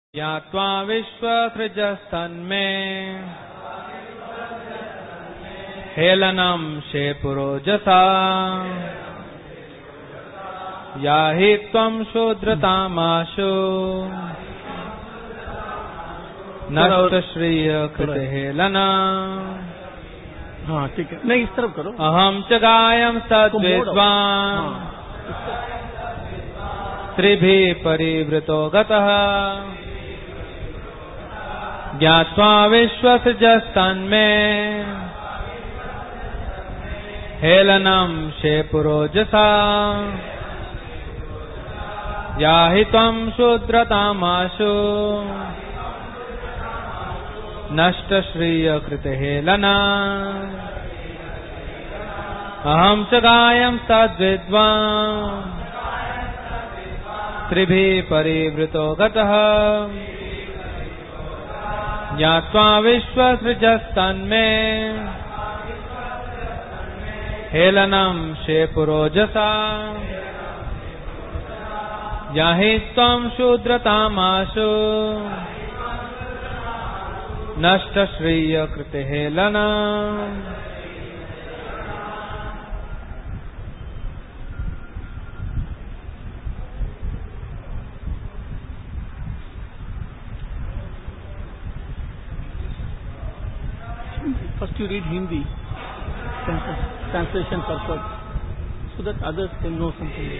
ज्ञात्वा विश्वसृजस्तन्मे हेलनं शेपुरोजसा याहि त्वं शूद्रतामाशु नष्टश्रिय कृतहेलना। हाँ ठीक है, नहीं इस तरफ करो। अहम च गायं सद्विद्वान् त्रिभिः परिवृतो गतः ज्ञात्वा विश्वसृजस्तन्मे हेलनं शेपुरोजसा याहि त्वं शूद्रतामाशु नष्टश्रियकृतहेलना। अहं च गायं सद्विद्वान् त्रिभिः परिवृतो गतः ज्ञात्वा विश्वसृजस्तन्मे हेलनं शेपुरोजसा याहि त्वं शूद्रतामाशु नष्टश्रियकृतहेलना। First you read Hindi, translation purpose, so that others can know something.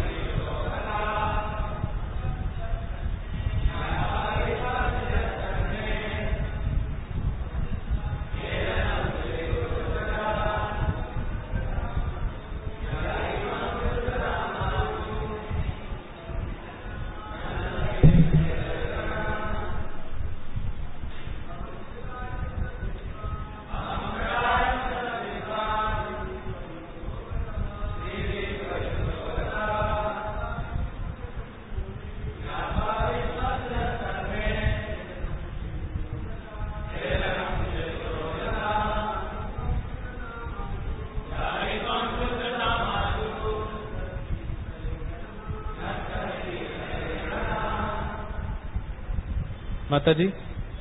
माता जी,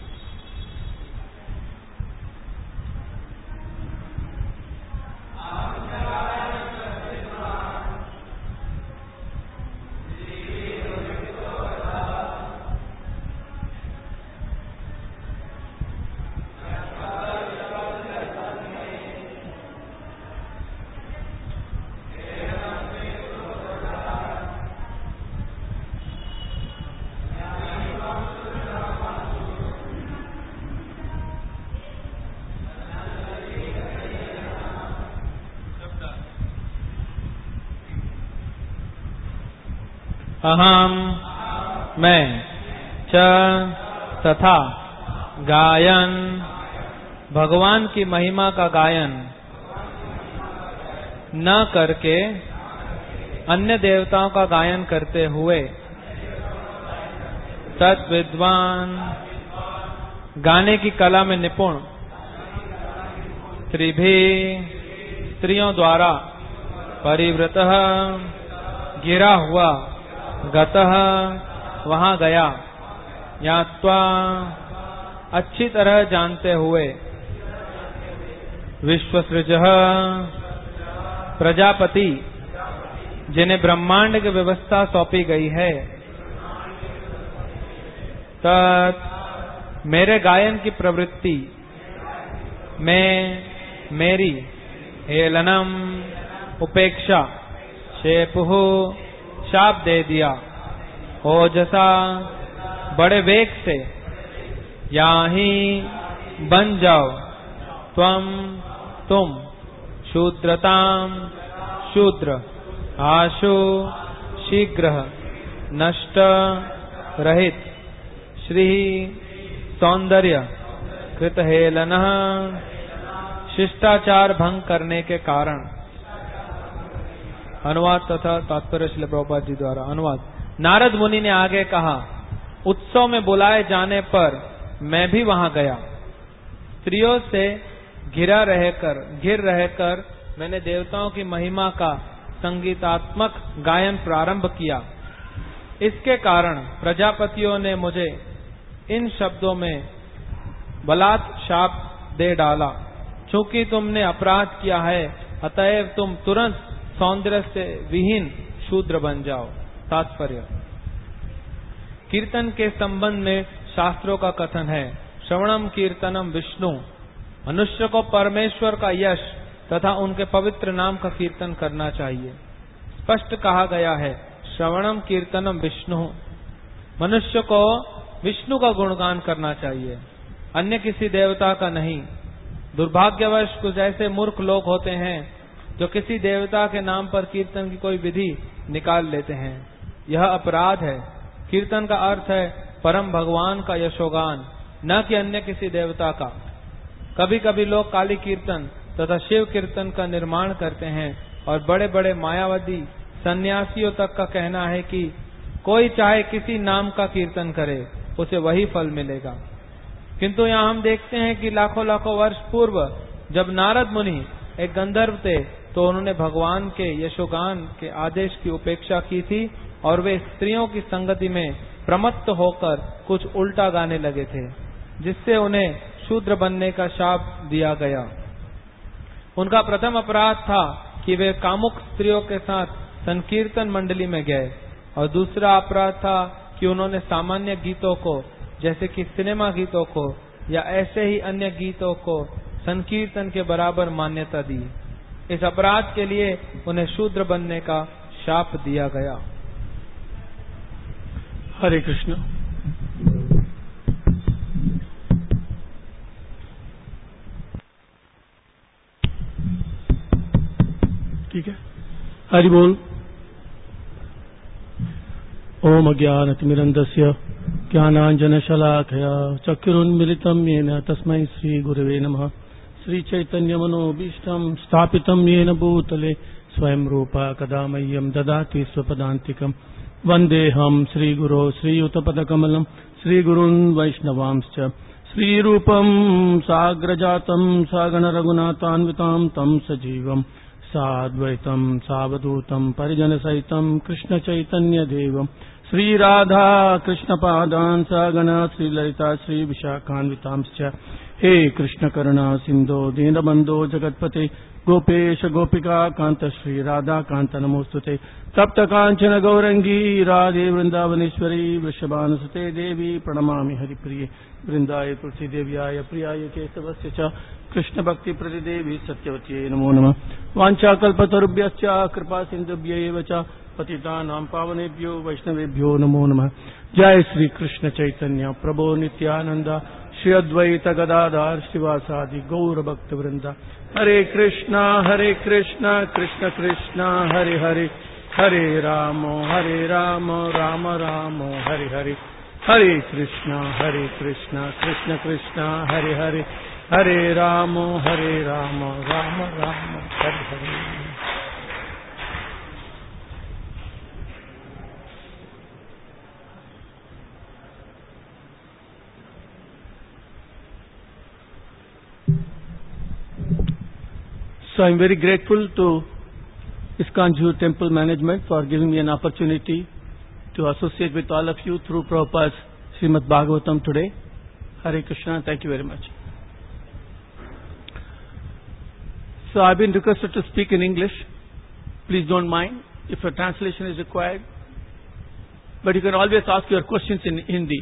अहम मैं च तथा गायन भगवान की महिमा का गायन न करके अन्य देवताओं का गायन करते हुए तत्विद्वान गाने की कला में निपुण त्रिभी स्त्रियों द्वारा परिवृतः गिरा हुआ गतः वहां गया ज्ञात्वा अच्छी तरह जानते हुए विश्वसृजः प्रजापति जिन्हें ब्रह्मांड की व्यवस्था सौंपी गई है तत् मेरे गायन की प्रवृत्ति में मेरी हेलनम उपेक्षा शेपुः शाप दे दिया ओजसा बड़े वेग से याहि बन जाओ तुम शूद्रताम शूद्र आशु शीघ्र नष्ट रहित श्री सौंदर्य कृतहेलनः शिष्टाचार भंग करने के कारण। अनुवाद तथा तात्पर्य श्रील प्रभुपाद जी द्वारा अनुवाद। नारद मुनि ने आगे कहा, उत्सव में बुलाए जाने पर मैं भी वहां गया। स्त्रियों से घिर रहकर मैंने देवताओं की महिमा का संगीतात्मक गायन प्रारंभ किया। इसके कारण प्रजापतियों ने मुझे इन शब्दों में बलात् शाप दे डाला। चूंकि तुमने अपराध किया है, अतएव तुम तुरंत सौंदर्य से विहीन शूद्र बन जाओ। तात्पर्य, कीर्तन के संबंध में शास्त्रों का कथन है, श्रवणम कीर्तनम विष्णु, मनुष्य को परमेश्वर का यश तथा उनके पवित्र नाम का कीर्तन करना चाहिए। स्पष्ट कहा गया है, श्रवणम कीर्तनम विष्णु, मनुष्य को विष्णु का गुणगान करना चाहिए, अन्य किसी देवता का नहीं। दुर्भाग्यवश कुछ ऐसे मूर्ख लोग होते हैं जो किसी देवता के नाम पर कीर्तन की कोई विधि निकाल लेते हैं। यह अपराध है। कीर्तन का अर्थ है परम भगवान का यशोगान, न कि अन्य किसी देवता का। कभी कभी लोग काली कीर्तन तथा शिव कीर्तन का निर्माण करते हैं और बड़े बड़े मायावादी सन्यासियों तक का कहना है कि कोई चाहे किसी नाम का कीर्तन करे उसे वही फल मिलेगा। किंतु यहाँ हम देखते हैं कि लाखों लाखों वर्ष पूर्व जब नारद मुनि एक गंधर्व थे तो उन्होंने भगवान के यशोगान के आदेश की उपेक्षा की थी और वे स्त्रियों की संगति में प्रमत्त होकर कुछ उल्टा गाने लगे थे, जिससे उन्हें शूद्र बनने का शाप दिया गया। उनका प्रथम अपराध था कि वे कामुक स्त्रियों के साथ संकीर्तन मंडली में गए, और दूसरा अपराध था कि उन्होंने सामान्य गीतों को, जैसे कि सिनेमा गीतों को या ऐसे ही अन्य गीतों को संकीर्तन के बराबर मान्यता दी। इस अपराध के लिए उन्हें शूद्र बनने का शाप दिया गया। हरे कृष्ण। ठीक है, हरि बोल। ओम अज्ञानतिमिरन्धस्य ज्ञानाञ्जनशलाकया चक्षुरुन्मिलितं येन तस्मै श्रीगुरवे नमः। श्रीचैतन्यमनोभीष्टं स्थापितं येन भूतले स्वयं रूपा कदा मह्यं ददाति स्वपदान्तिकम्। वन्देऽहं श्रीगुरो श्रीयुतपदकमलं श्रीगुरून् वैष्णवांश्च। श्रीरूपं साग्रजातं सागणरघुनाथान्वितां तं सजीवं साद्वैतं सावधूतं परिजनसहितं कृष्णचैतन्यदेवं श्रीराधा कृष्णपादान् सागण श्रीललिता श्रीविशाखान्वितांश्च। हे कृष्ण करुणा सिन्धो दीनबन्धो जगत्पते गोपेश गोपिका कान्त श्रीराधा कान्त नमोस्तुते। तप्त काञ्चन गौरंगी राधे वृन्दावनेश्वरी वृषभानुसुते देवी प्रणमामि हरिप्रिये। वृन्दाय तुलसीदेव्याय प्रियाय केशवस्य च कृष्ण भक्ति प्रतिदेवी सत्यवत्यै नमो नमः। वाञ्छाकल्पतरुभ्यश्च कृपा सिन्धुभ्यैव च पतितानां पावनेभ्यो वैष्णवेभ्यो नमो नमः। जय श्री कृष्ण चैतन्य प्रभो नित्यानंद श्री अद्वैत गदाधर शिवासादि गौर भक्त वृंदा। Hare Krishna Krishna Krishna Hare Hare, Hare Ram Ram Ram Hare Hare. Hare Krishna Krishna Krishna Hare Hare, Hare Ram Ram Ram Hare Hare. So I am very grateful to ISKCON Jhu Temple Management for giving me an opportunity to associate with all of you through Prabhupada's Srimad Bhagavatam today. Hare Krishna, thank you very much. So I have been requested to speak in English. Please don't mind if a translation is required, but you can always ask your questions in Hindi.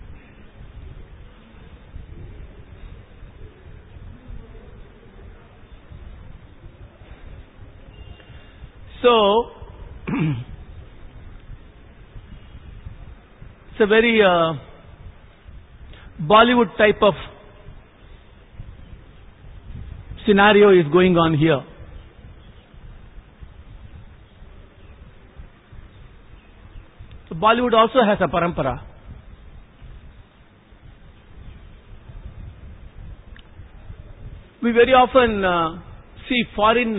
So, it's a very Bollywood type of scenario is going on here. So Bollywood also has a parampara. We very often see foreign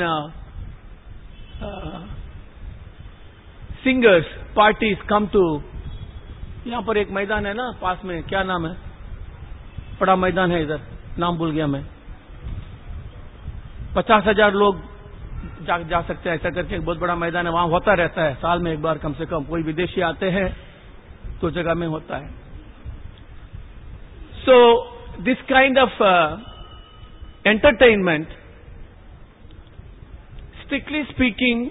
singers parties come to, यहाँ पर एक मैदान है ना पास में, क्या नाम है, बड़ा मैदान है इधर, नाम भूल गया मैं, 50,000 लोग जा सकते हैं, ऐसा करके एक बहुत बड़ा मैदान है, वहां होता रहता है साल में एक बार कम से कम, कोई विदेशी आते हैं तो जगह में होता है। So this kind of entertainment, strictly speaking,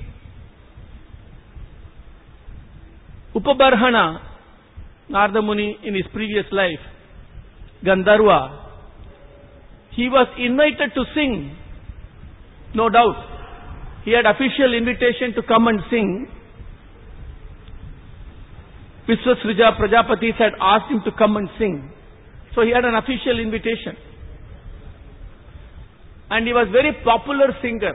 Upabarhana, Narada Muni in his previous life, Gandharva, he was invited to sing, no doubt. He had official invitation to come and sing. Visvasrija Prajapatis had asked him to come and sing. So he had an official invitation. And he was very popular singer.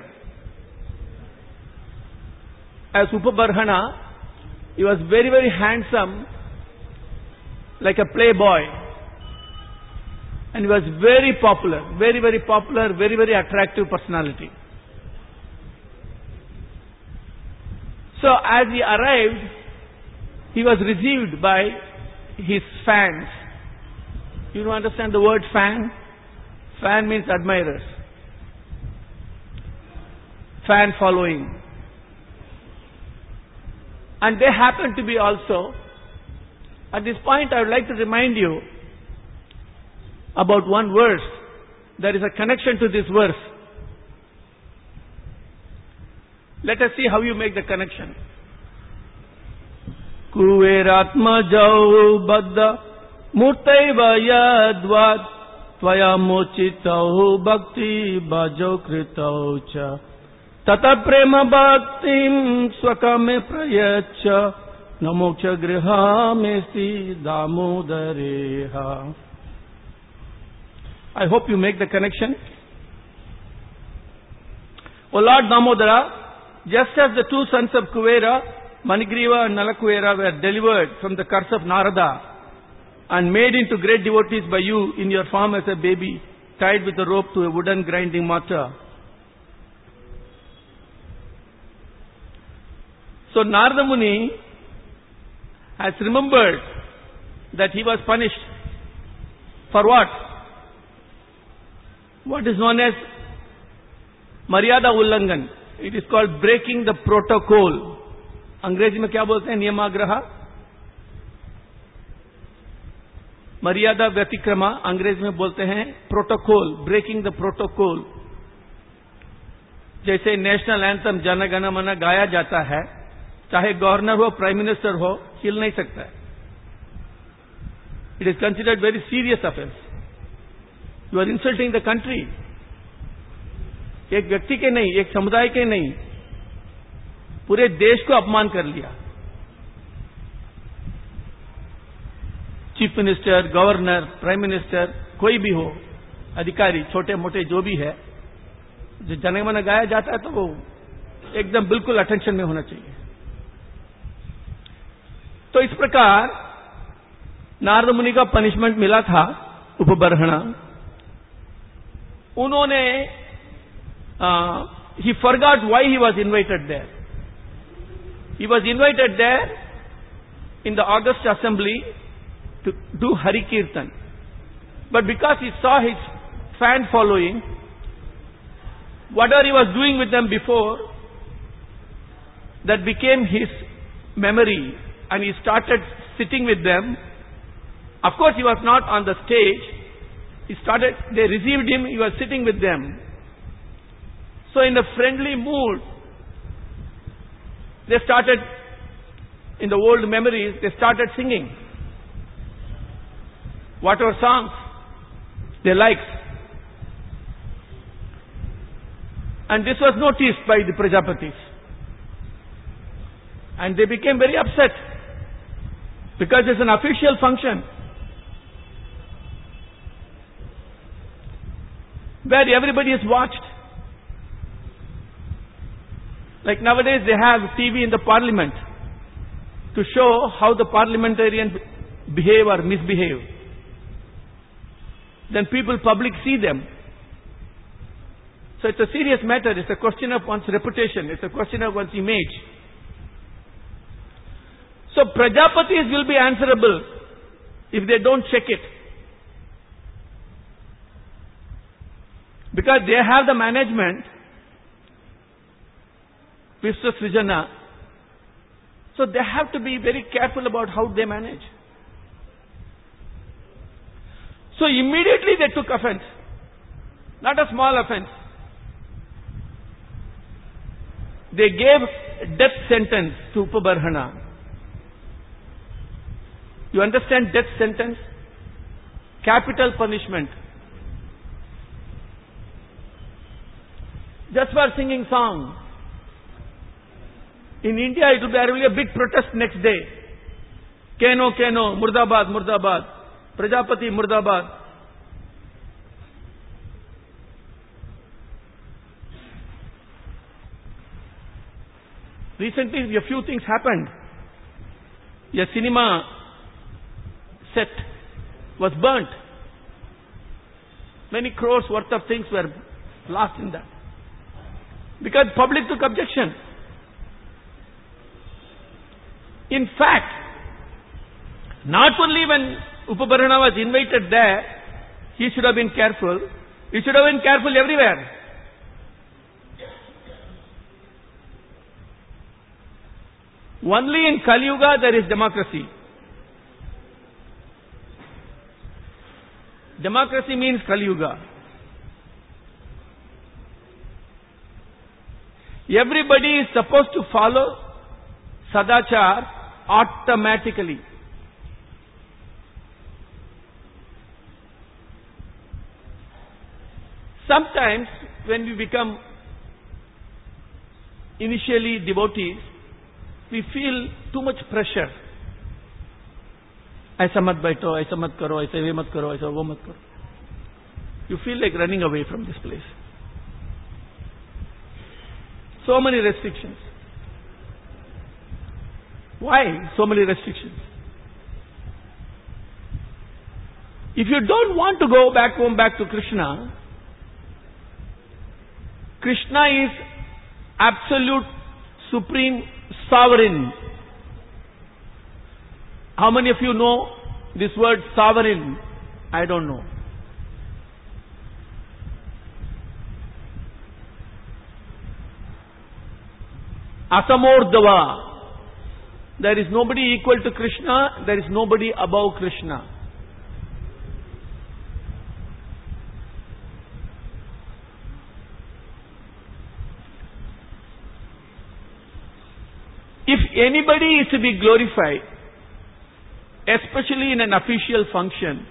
As Upabarhana, he was very, very handsome, like a playboy. And he was very popular, very, very popular, very, very attractive personality. So as he arrived, he was received by his fans. You don't understand the word fan? Fan means admirers. Fan following. And they happen to be also. At this point, I would like to remind you about one verse. There is a connection to this verse. Let us see how you make the connection. Kuveratma jau baddha murtaiva yadvat tvaya mochitau bhakti bhajo kritau cha tata prema bhaktim swakame prayacha namoksha grihamesti damodareha. I hope you make the connection. O Lord Damodara, just as the two sons of Kuvera, Manigriva and Nalakuvera, were delivered from the curse of Narada and made into great devotees by you in your form as a baby, tied with a rope to a wooden grinding mortar. So Narada Muni has remembered that he was punished. For what? What is known as Maryada Ullangan. It is called breaking the protocol. अंग्रेजी में क्या बोलते हैं? नियमाग्रह, मर्यादा व्यतिक्रमा अंग्रेजी में बोलते हैं प्रोटोकॉल, ब्रेकिंग द प्रोटोकॉल. जैसे नेशनल एंथम जन गण मन गाया जाता है, चाहे गवर्नर हो, प्राइम मिनिस्टर हो, हिल नहीं सकता है. It is considered very serious offence. You are insulting the country. एक व्यक्ति के नहीं, एक समुदाय के नहीं, पूरे देश को अपमान कर लिया. Chief minister, governor, prime minister, कोई भी हो, अधिकारी, छोटे मोटे जो भी है, जो जनगणमन गाया जाता है तो वो एकदम बिल्कुल अटेंशन में होना चाहिए. तो इस प्रकार नारद मुनि का पनिशमेंट मिला था उपबर्हणा. उन्होंने he forgot why he was invited there. He was invited there in the August assembly to do Hari Kirtan. But because he saw his fan following, whatever he was doing with them before, that became his memory, and he started sitting with them. Of course, he was not on the stage. They received him, he was sitting with them. So in a friendly mood, they started, in the old memories, they started singing whatever songs they liked. And this was noticed by the Prajapatis. And they became very upset, because it's an official function where everybody is watched. Like nowadays they have TV in the parliament to show how the parliamentarians behave or misbehave. Then people, public see them. So it's a serious matter. It's a question of one's reputation. It's a question of one's image. So Prajapatis will be answerable if they don't check it. Because they have the management, Visvasrijana. So they have to be very careful about how they manage. So immediately they took offense. Not a small offense. They gave death sentence to Upabarhana. You understand death sentence? Capital punishment. Just for singing song. In India, it will be a big protest next day. Keno, Keno, Murdabad, Murdabad, Prajapati, Murdabad. Recently, a few things happened. A cinema set was burnt. Many crores worth of things were lost in that. Because public took objection. In fact, not only when Upabarhana was invited there, he should have been careful. He should have been careful everywhere. Only in Kali Yuga there is democracy. Democracy means Kali Yuga. Everybody is supposed to follow Sadachar automatically. Sometimes when we become initially devotees, we feel too much pressure. ऐसा मत बैठो, ऐसा मत करो, ऐसा ये मत करो, ऐसा वो मत करो. You feel like running away from this place. So many restrictions. Why so many restrictions? If you don't want to go back home, back to Krishna, Krishna is absolute, supreme, sovereign. How many of you know this word sovereign? I don't know. Asamordhava. There is nobody equal to Krishna. There is nobody above Krishna. If anybody is to be glorified, especially in an official function,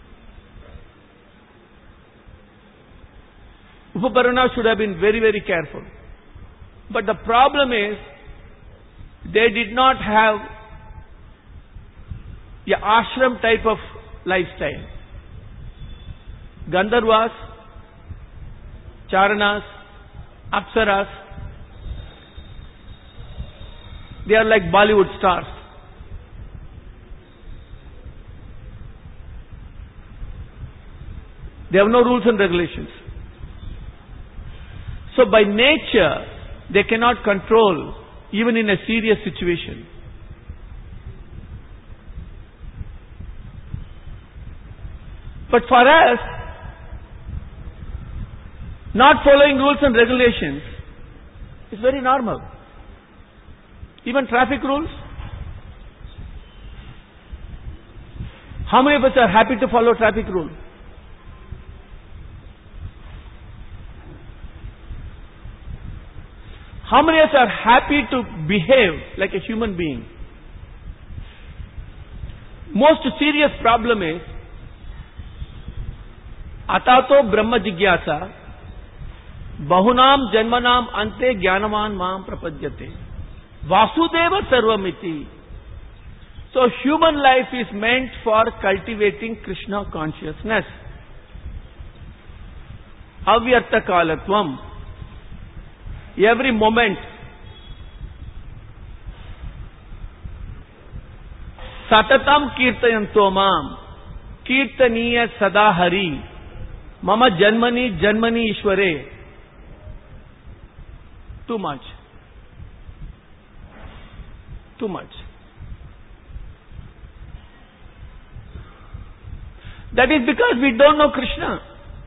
Upabarhana should have been very, very careful. But the problem is, they did not have a ashram type of lifestyle. Gandharvas, Charanas, Apsaras, they are like Bollywood stars. They have no rules and regulations. So by nature, they cannot control even in a serious situation. But for us, not following rules and regulations is very normal. Even traffic rules. How many of us are happy to follow traffic rules? How many of us are happy to behave like a human being? Most serious problem is Atato Brahma Jigyasa Bahunam Janmanam Ante Jnanaman Mam Prapadyate Vasudeva Sarvamiti. So human life is meant for cultivating Krishna consciousness. Avyartha Kalatvam. Every moment. Satatam Kirtayanto Mam. Kirtaniya Sada Hari. Mama Janmani Janmani Ishware. Too much. Too much. That is because we don't know Krishna.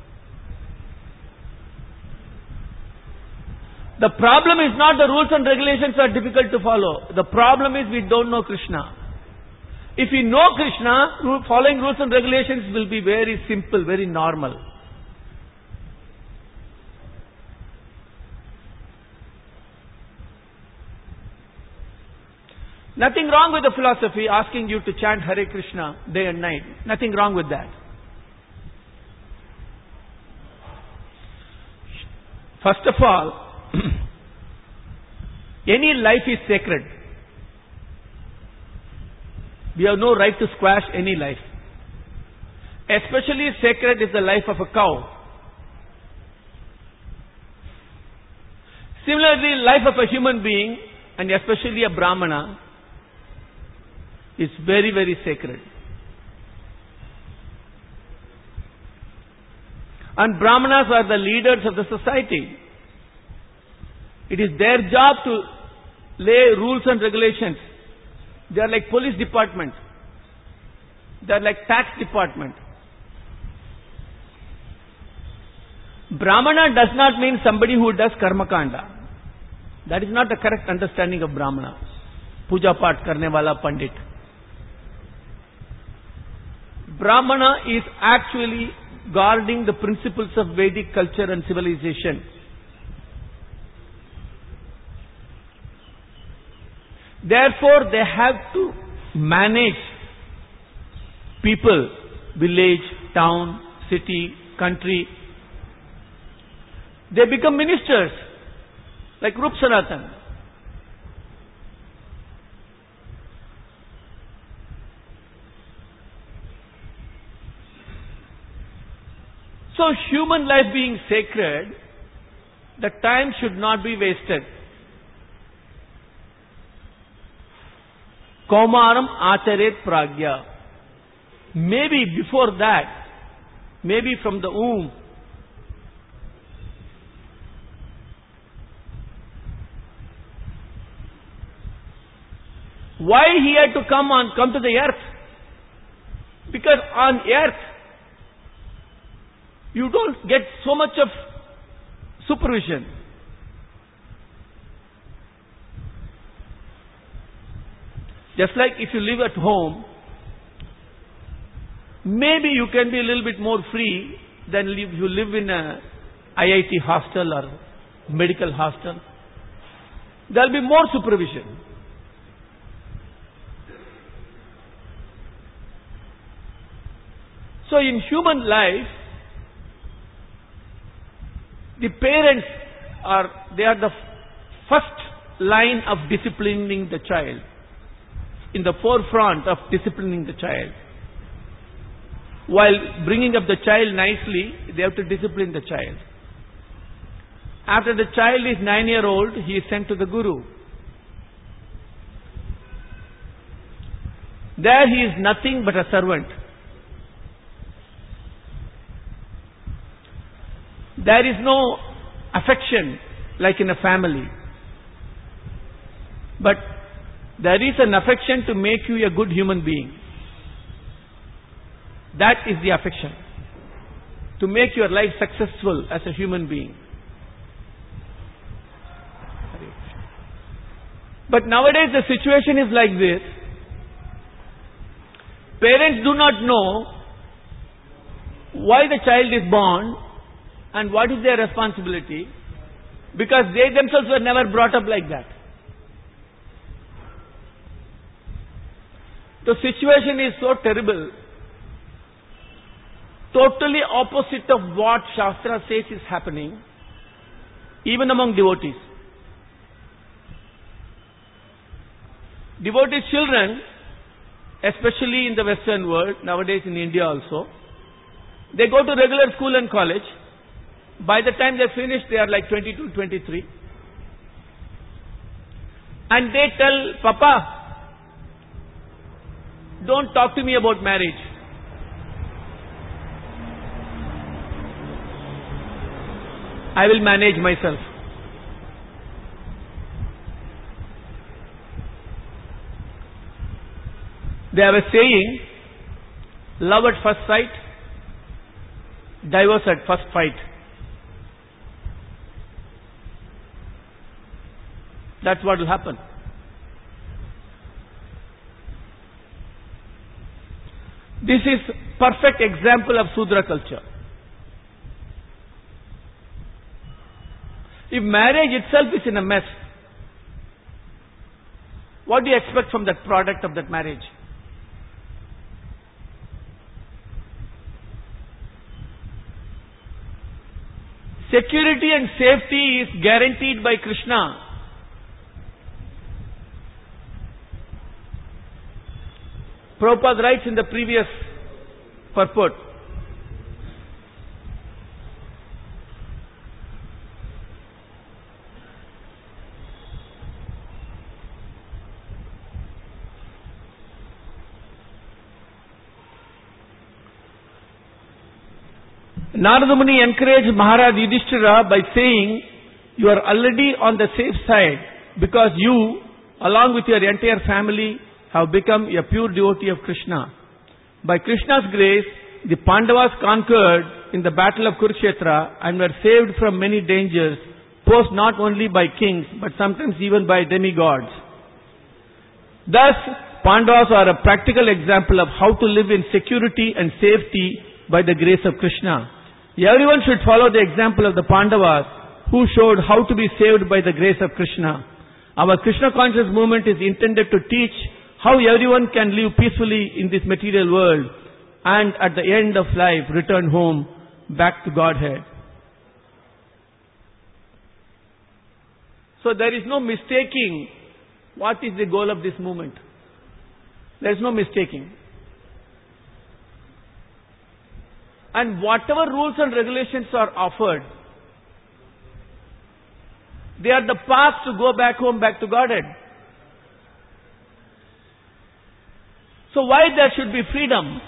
The problem is not the rules and regulations are difficult to follow. The problem is we don't know Krishna. If we know Krishna, following rules and regulations will be very simple, very normal. Nothing wrong with the philosophy asking you to chant Hare Krishna day and night. Nothing wrong with that. First of all, any life is sacred. We have no right to squash any life. Especially sacred is the life of a cow. Similarly, life of a human being, and especially a Brahmana, is very, very sacred. And Brahmanas are the leaders of the society. It is their job to lay rules and regulations. They are like police department. They are like tax department. Brahmana does not mean somebody who does karma kanda. That is not the correct understanding of Brahmana. Puja paat karne wala pandit. Brahmana is actually guarding the principles of Vedic culture and civilization. Therefore, they have to manage people, village, town, city, country. They become ministers, like Rup Sanatan. So, human life being sacred, the time should not be wasted. Kaumaram acharet pragya. Maybe before that, maybe from the womb, why he had to come to the earth? Because on earth, you don't get so much of supervision. Just like if you live at home, maybe you can be a little bit more free than if you live in a IIT hostel or medical hostel. There will be more supervision. So in human life, the parents are the first line of disciplining the child, in the forefront of disciplining the child. While bringing up the child nicely, they have to discipline the child. After the child is 9-year-old, he is sent to the guru. There he is nothing but a servant. There is no affection like in a family. But there is an affection to make you a good human being. That is the affection. To make your life successful as a human being. But nowadays the situation is like this. Parents do not know why the child is born and what is their responsibility, because they themselves were never brought up like that. The situation is so terrible, totally opposite of what Shastra says is happening, even among devotees. Devotee children, especially in the Western world, nowadays in India also, they go to regular school and college. By the time they finish, they are like 22, 23. And they tell, Papa, don't talk to me about marriage. I will manage myself. They have a saying, love at first sight, divorce at first fight. That's what will happen. This is perfect example of Sudra culture. If marriage itself is in a mess, what do you expect from that product of that marriage? Security and safety is guaranteed by Krishna. Prabhupada writes in the previous purport, Narada Muni encouraged Maharaj Yudhishthira by saying, you are already on the safe side because you, along with your entire family, have become a pure devotee of Krishna. By Krishna's grace, the Pandavas conquered in the battle of Kurukshetra and were saved from many dangers, posed not only by kings, but sometimes even by demigods. Thus, Pandavas are a practical example of how to live in security and safety by the grace of Krishna. Everyone should follow the example of the Pandavas who showed how to be saved by the grace of Krishna. Our Krishna conscious movement is intended to teach how everyone can live peacefully in this material world and at the end of life return home back to Godhead. So there is no mistaking what is the goal of this movement. There is no mistaking. And whatever rules and regulations are offered, they are the path to go back home, back to Godhead. So why there should be freedom?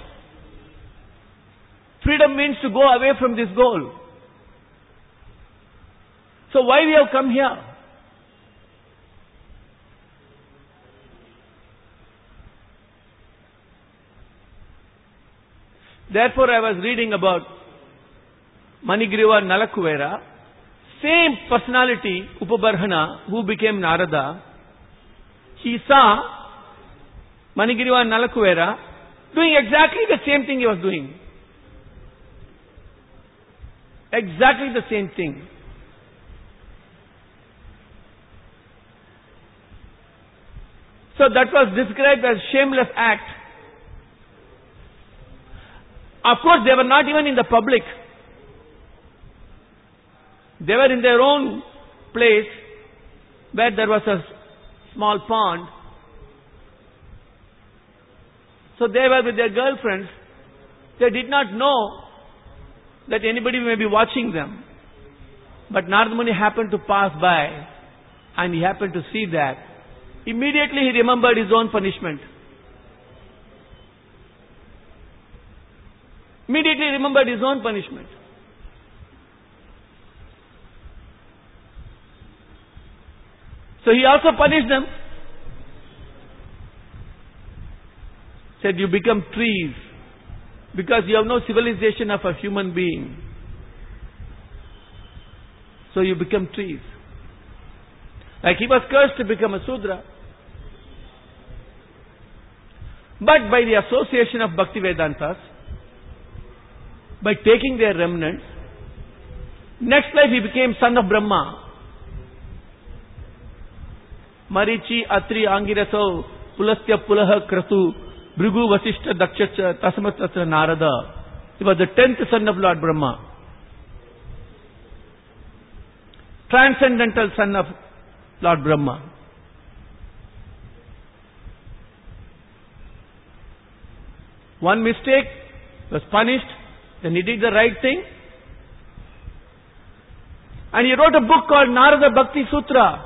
Freedom means to go away from this goal. So why we have come here? Therefore I was reading about Manigriva Nalakuvera, same personality, Upabarhana, who became Narada. He saw Manigriva Nalakuvera doing exactly the same thing he was doing. Exactly the same thing. So that was described as shameless act. Of course, they were not even in the public. They were in their own place where there was a small pond. So they were with their girlfriends. They did not know that anybody may be watching them. But Narada Muni happened to pass by and he happened to see that. Immediately he remembered his own punishment. Immediately remembered his own punishment. So he also punished them. Said, you become trees because you have no civilization of a human being. So you become trees. Like he was cursed to become a Sudra. But by the association of Bhaktivedantas, by taking their remnants, next life he became son of Brahma. Marichi, Atri, Angiraso, Pulastya, Pulaha, Kratu, Bhrigu, Vasishta, Dakshacha, Tasamatatra, Narada. He was the 10th son of Lord Brahma. Transcendental son of Lord Brahma. One mistake, was punished, then he did the right thing. And he wrote a book called Narada Bhakti Sutra.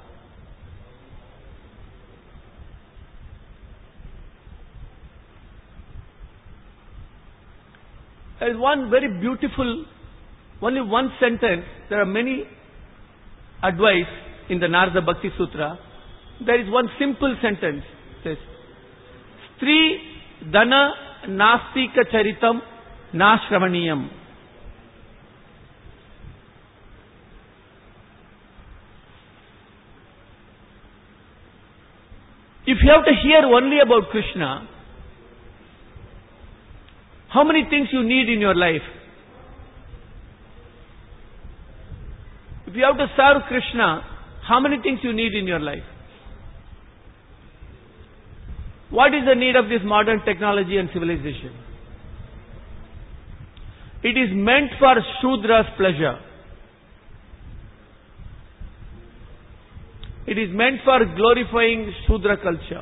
There is one very beautiful, only one sentence. There are many advice in the Narada Bhakti Sutra. There is one simple sentence. It says, Stri Dana Nastika Charitam Nashravaniyam. If you have to hear only about Krishna, How many things you need in your life? If you have to serve Krishna, how many things you need in your life? What is the need of this modern technology and civilization? It is meant for Shudra's pleasure. It is meant for glorifying Shudra culture.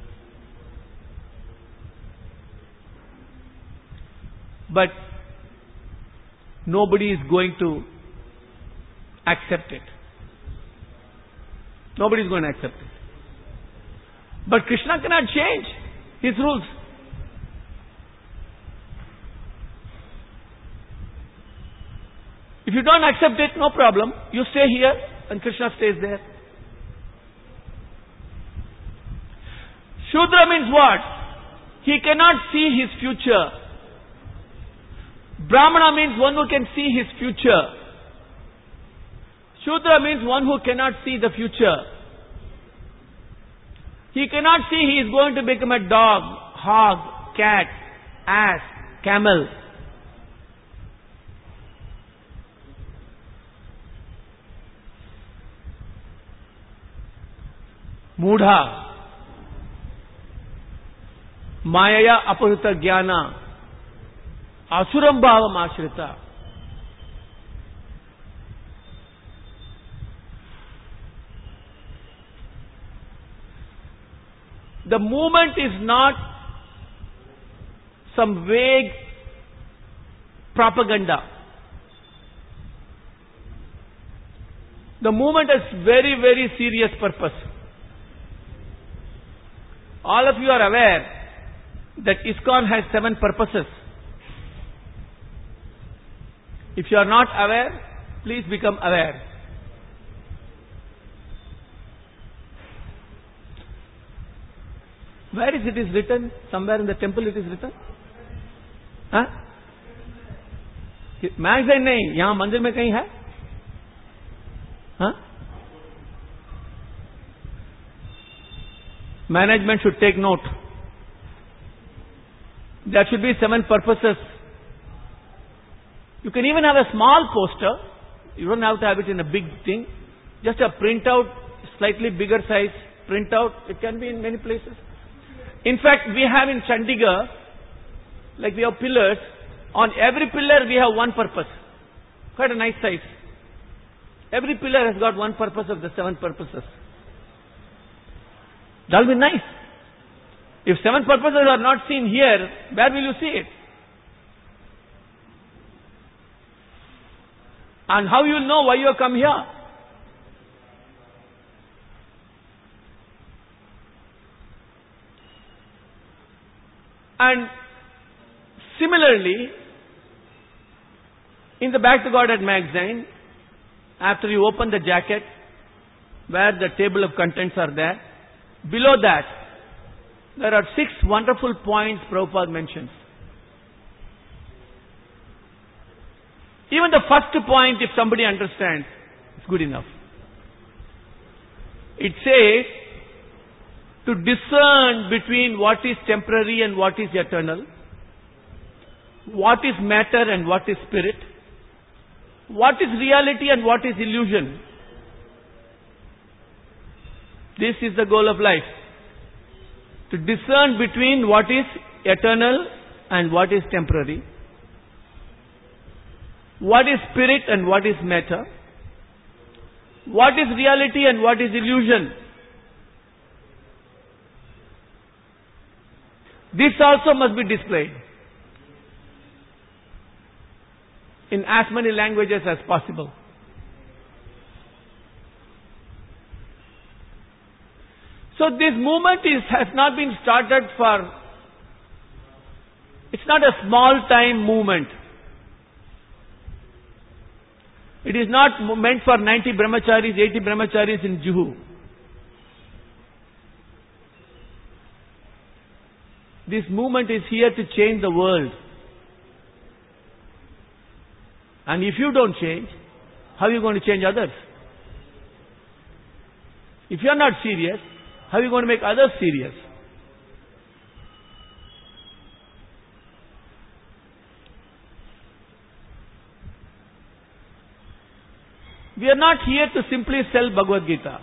But nobody is going to accept it. Nobody is going to accept it. But Krishna cannot change his rules. If you don't accept it, no problem. You stay here and Krishna stays there. Shudra means what? He cannot see his future. Brahmana means one who can see his future. Shudra means one who cannot see the future. He cannot see he is going to become a dog, hog, cat, ass, camel. Mudha. Mayaya apahita jnana. Asuram bhavam ashrita. The movement is not some vague propaganda. The movement has very, very serious purpose. All of you are aware that ISKCON has 7 purposes. If you are not aware, please become aware. Where is it is written? Somewhere in the temple it is written? Huh? Magazine नहीं, यहाँ मंदिर में कहीं है? Huh? Management should take note. There should be 7 purposes. You can even have a small poster. You don't have to have it in a big thing. Just a printout, slightly bigger size printout. It can be in many places. In fact, we have in Chandigarh, like we have pillars. On every pillar we have one purpose. Quite a nice size. Every pillar has got one purpose of the 7 purposes. That will be nice. If 7 purposes are not seen here, where will you see it? And how you will know why you have come here? And similarly, in the Back to Godhead magazine, after you open the jacket, where the table of contents are there, below that, there are 6 wonderful points Prabhupada mentions. Even the first point, if somebody understands, it's good enough. It says, to discern between what is temporary and what is eternal, what is matter and what is spirit, what is reality and what is illusion. This is the goal of life. To discern between what is eternal and what is temporary, what is spirit and what is matter, what is reality and what is illusion. This also must be displayed in as many languages as possible. So this movement has not been started for, it's not a small time movement. It is not meant for 90 brahmacharis, 80 brahmacharis in Juhu. This movement is here to change the world. And if you don't change, how are you going to change others? If you are not serious, how are you going to make others serious? We are not here to simply sell Bhagavad Gita.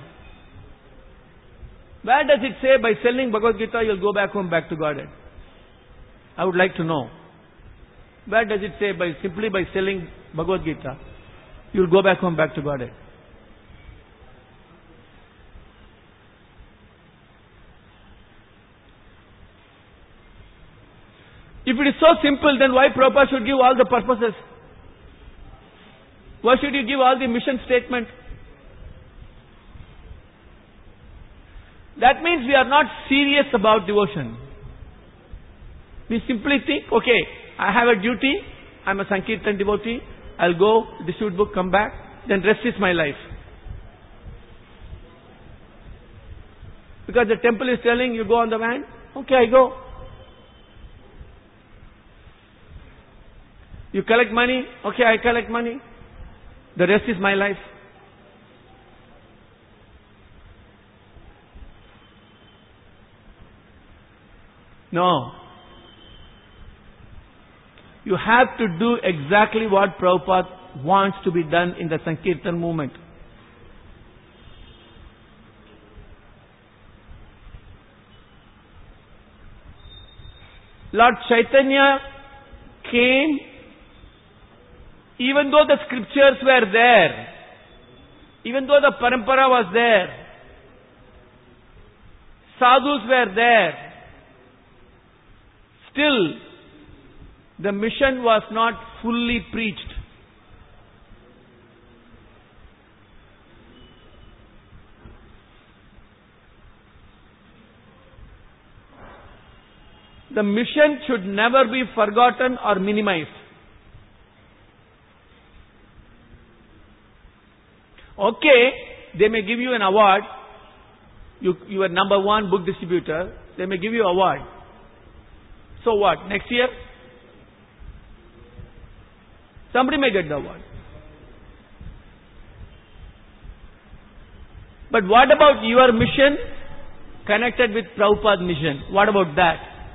Where does it say by selling Bhagavad Gita you'll go back home, back to Godhead? I would like to know. Where does it say simply by selling Bhagavad Gita you'll go back home, back to Godhead? If it is so simple, then why Prabhupada should give all the purposes? Why should you give all the mission statement? That means we are not serious about devotion. We simply think, okay, I have a duty, I'm a Sankirtan devotee, I'll go, distribute book, come back, then rest is my life. Because the temple is telling you go on the van, okay, I go. You collect money, okay, I collect money. The rest is my life. No. You have to do exactly what Prabhupada wants to be done in the Sankirtan movement. Lord Chaitanya came even though the scriptures were there, even though the parampara was there, sadhus were there, still the mission was not fully preached. The mission should never be forgotten or minimized. Okay, they may give you an award. You are number one book distributor. They may give you an award. So what? Next year? Somebody may get the award. But what about your mission connected with Prabhupada's mission? What about that?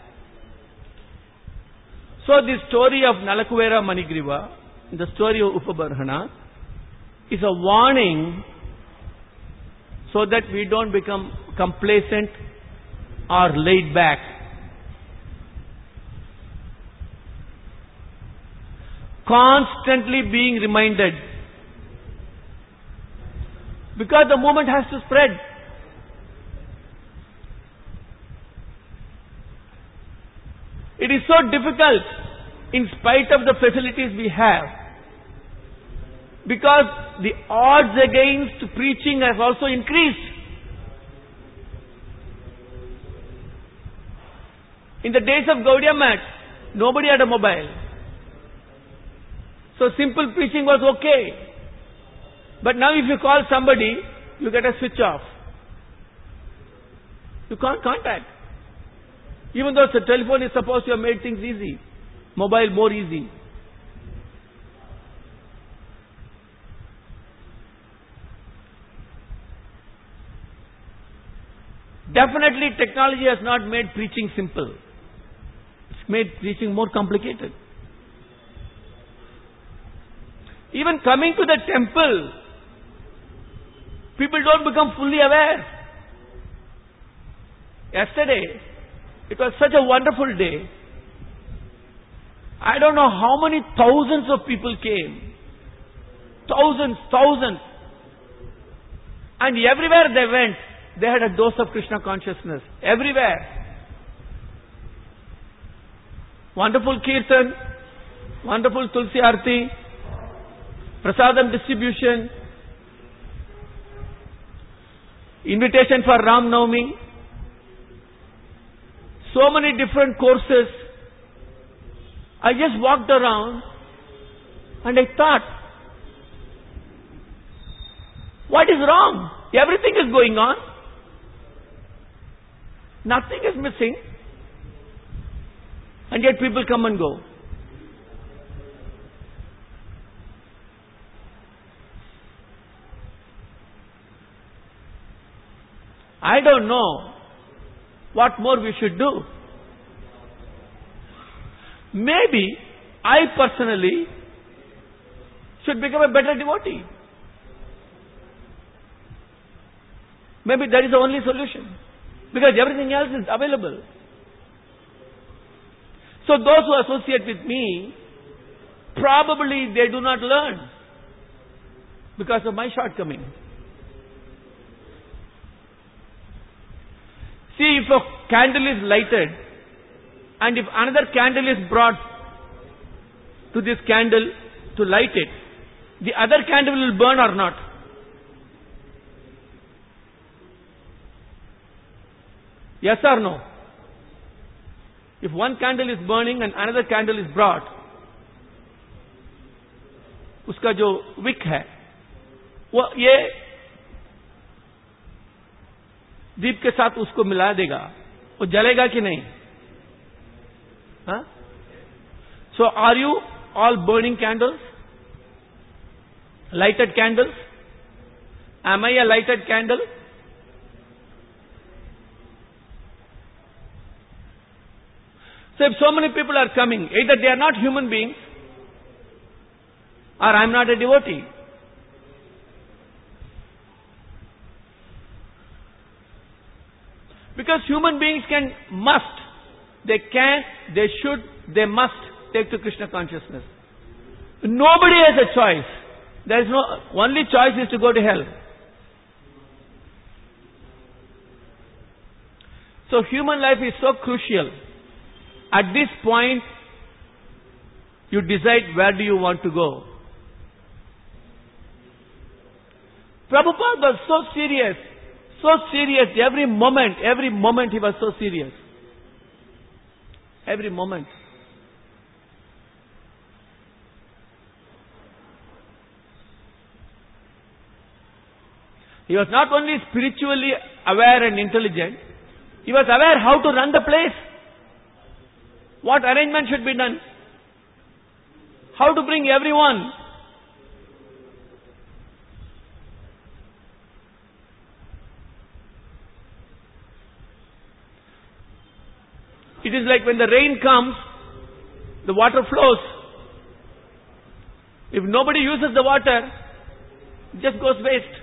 So the story of Nalakuvera Manigriva, the story of Upabarhana, is a warning so that we don't become complacent or laid back. Constantly being reminded. Because the movement has to spread. It is so difficult in spite of the facilities we have. Because the odds against preaching have also increased. In the days of Gaudiya Math, nobody had a mobile. So simple preaching was okay. But now if you call somebody, you get a switch off. You can't contact. Even though the telephone is supposed to have made things easy. Mobile more easy. Definitely technology has not made preaching simple. It's made preaching more complicated. Even coming to the temple, people don't become fully aware. Yesterday, it was such a wonderful day. I don't know how many thousands of people came. Thousands. And everywhere they went, they had a dose of Krishna consciousness. Everywhere. Wonderful kirtan, wonderful Tulsi Arti, prasadam distribution, invitation for Ram Navami, so many different courses. I just walked around and I thought, what is wrong? Everything is going on. Nothing is missing. And yet people come and go. I don't know what more we should do. Maybe I personally should become a better devotee. Maybe that is the only solution. Because everything else is available. So those who associate with me, probably they do not learn because of my shortcoming. See, if a candle is lighted and if another candle is brought to this candle to light it, the other candle will burn or not? Yes or no? If one candle is burning and another candle is brought, उसका जो wick है, वो ये दीप के साथ उसको मिला देगा, वो जलेगा कि नहीं? हाँ? So are you all burning candles? Lighted candles? Am I a lighted candle? So if so many people are coming, either they are not human beings or I am not a devotee. Because human beings they should, they must take to Krishna consciousness. Nobody has a choice. There is only choice is to go to hell. So human life is so crucial. At this point, you decide where do you want to go. Prabhupada was so serious. Every moment he was so serious. Every moment. He was not only spiritually aware and intelligent, he was aware how to run the place. What arrangement should be done? How to bring everyone? It is like when the rain comes, the water flows. If nobody uses the water, it just goes waste.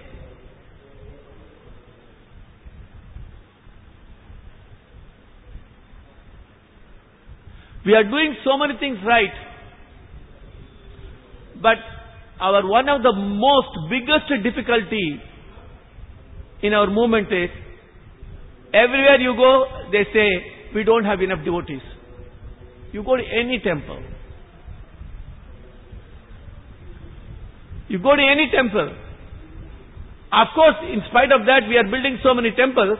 We are doing so many things right. But one of the most biggest difficulty in our movement is, everywhere you go, they say, we don't have enough devotees. You go to any temple. Of course, in spite of that, we are building so many temples.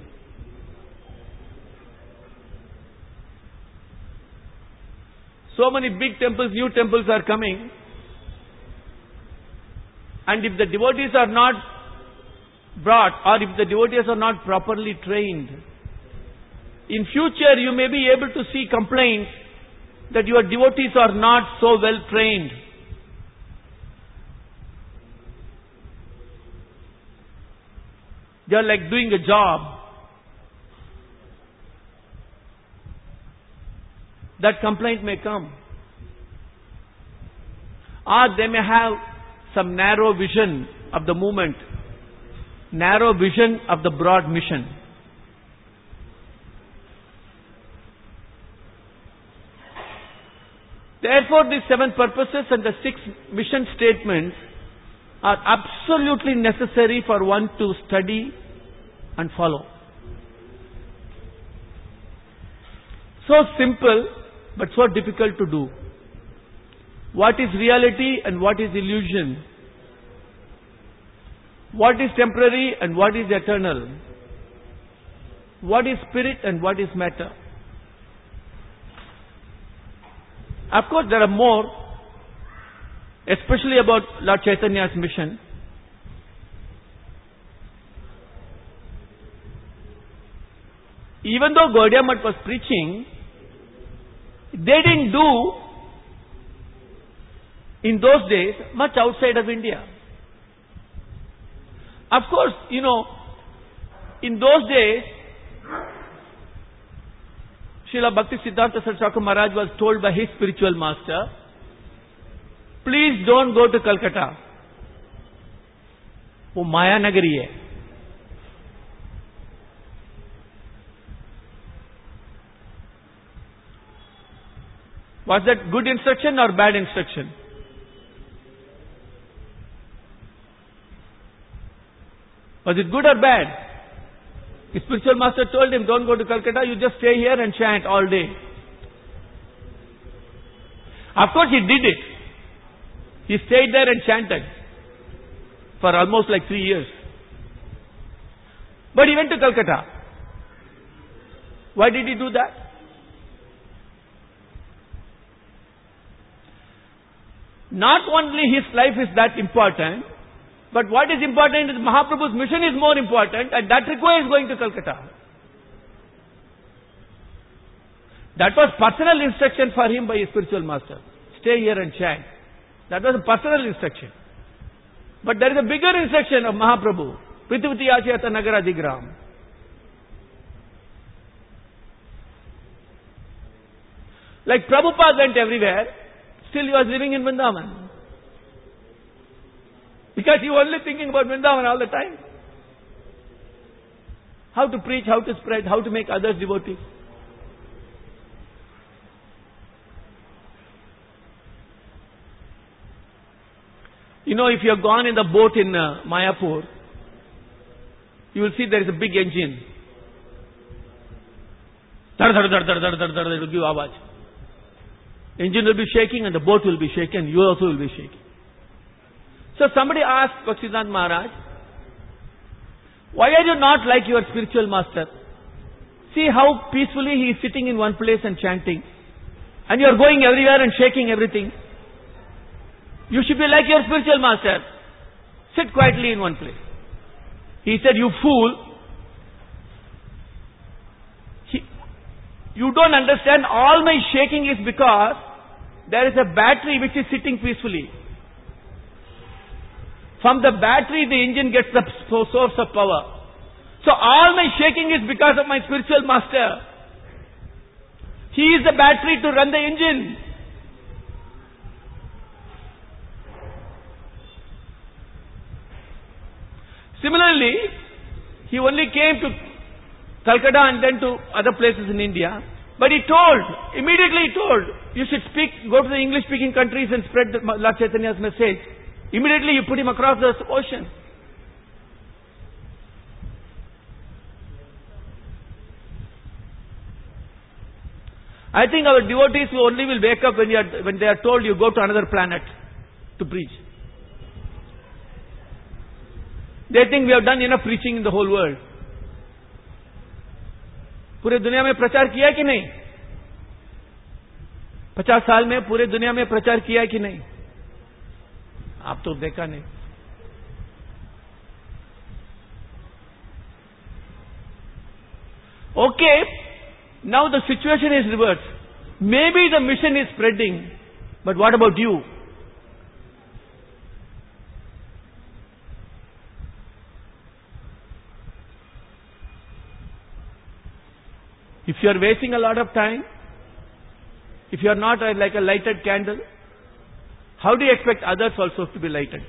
So many big temples, new temples are coming. And if the devotees are not brought, or if the devotees are not properly trained, in future you may be able to see complaints that your devotees are not so well trained. They are like doing a job. That complaint may come. Or they may have some narrow vision of the movement, narrow vision of the broad mission. Therefore, these 7 purposes and the 6 mission statements are absolutely necessary for one to study and follow. So simple, but so difficult to do. What is reality and what is illusion? What is temporary and what is eternal? What is spirit and what is matter? Of course, there are more, especially about Lord Chaitanya's mission. Even though Gaudiya Math was preaching, they didn't do in those days much outside of India. Of course, in those days, Srila Bhakti Siddhanta Saraswati Thakur Maharaj was told by his spiritual master, please don't go to Calcutta. वो माया नगरी है. Was that good instruction or bad instruction? Was it good or bad? His spiritual master told him, don't go to Calcutta, you just stay here and chant all day. Of course he did it. He stayed there and chanted for almost like 3 years. But he went to Calcutta. Why did he do that? Not only his life is that important, but what is important is Mahaprabhu's mission is more important, and that requires going to Calcutta. That was personal instruction for him by his spiritual master. Stay here and chant. That was a personal instruction. But there is a bigger instruction of Mahaprabhu. Prithivati Achayata Nagaradigram. Like Prabhupada went everywhere, still he was living in Vrindavan. Because he was only thinking about Vrindavan all the time. How to preach, how to spread, how to make others devotees. You know, if you have gone in the boat in Mayapur, you will see there is a big engine. Dar, dar, dar, dar, dar, dar, dar, it will give awaj. Engine will be shaking and the boat will be shaken. You also will be shaking. So somebody asked Bhaktisiddhanta Maharaj, why are you not like your spiritual master? See how peacefully he is sitting in one place and chanting. And you are going everywhere and shaking everything. You should be like your spiritual master. Sit quietly in one place. He said, you fool. You don't understand, all my shaking is because there is a battery which is sitting peacefully. From the battery the engine gets the source of power. So all my shaking is because of my spiritual master. He is the battery to run the engine. Similarly, he only came to Calcutta and then to other places in India. But immediately he told, you should go to the English speaking countries and spread Lord Chaitanya's message. Immediately you put him across the ocean. I think our devotees only will wake up when they are told you go to another planet to preach. They think we have done enough preaching in the whole world. पूरे दुनिया में प्रचार किया कि नहीं? 50 साल में पूरे दुनिया में प्रचार किया कि नहीं? आप तो देखा नहीं. Okay, now the situation is reversed. Maybe the mission is spreading, but what about you? If you are wasting a lot of time, if you are not like a lighted candle, how do you expect others also to be lighted?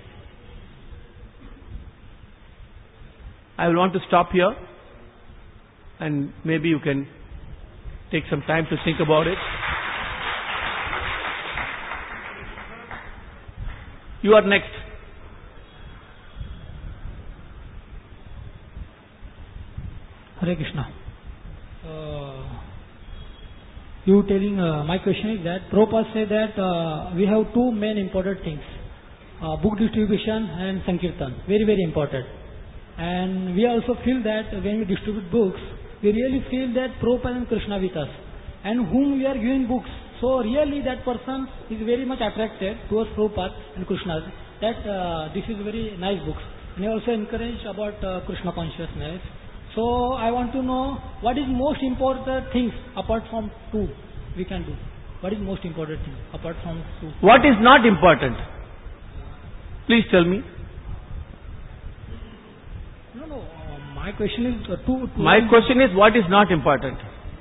I will want to stop here and maybe you can take some time to think about it. You are next. Hare Krishna. You telling, my question is that Prabhupada said that we have two main important things, book distribution and Sankirtan, very very important. And we also feel that when we distribute books, we really feel that Prabhupada and Krishna with us, and whom we are giving books. So really that person is very much attracted towards Prabhupada and Krishna, that this is very nice books. And he also encouraged about Krishna consciousness. So I want to know what is most important things apart from two we can do. What is most important thing apart from two? What is not important? Please tell me. No. My question is two. My question is what is not important?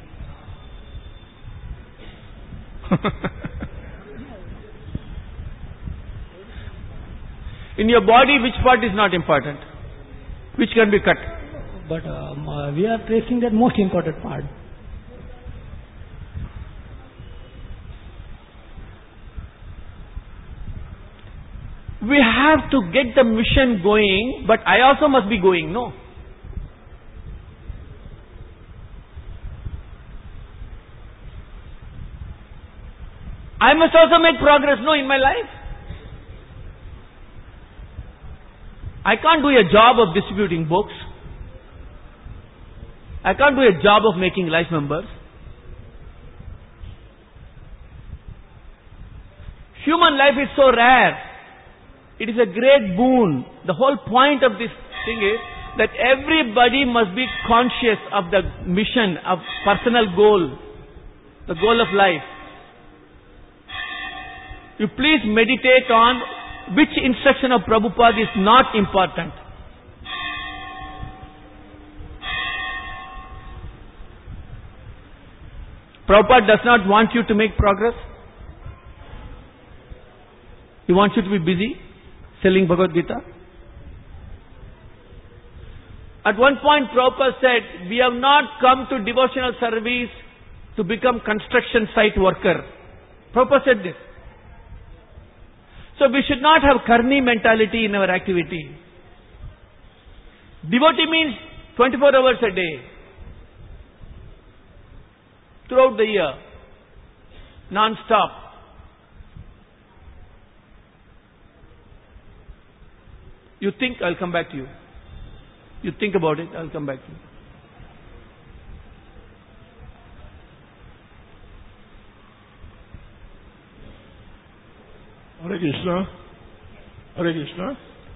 In your body, which part is not important? Which can be cut? But we are tracing that most important part. we have to get the mission going, but I also must be going, no? I must also make progress, no, in my life. I can't do a job of distributing books. I can't do a job of making life members. Human life is so rare. It is a great boon. The whole point of this thing is that everybody must be conscious of the mission, of personal goal, the goal of life. You please meditate on which instruction of Prabhupada is not important. Prabhupada does not want you to make progress. He wants you to be busy selling Bhagavad Gita. At one point Prabhupada said, we have not come to devotional service to become construction site worker. Prabhupada said this. So we should not have karni mentality in our activity. Devotee means 24 hours a day, throughout the year, non-stop. You think, I'll come back to you. You think about it, I'll come back to you. Hare Krishna. Hare Krishna.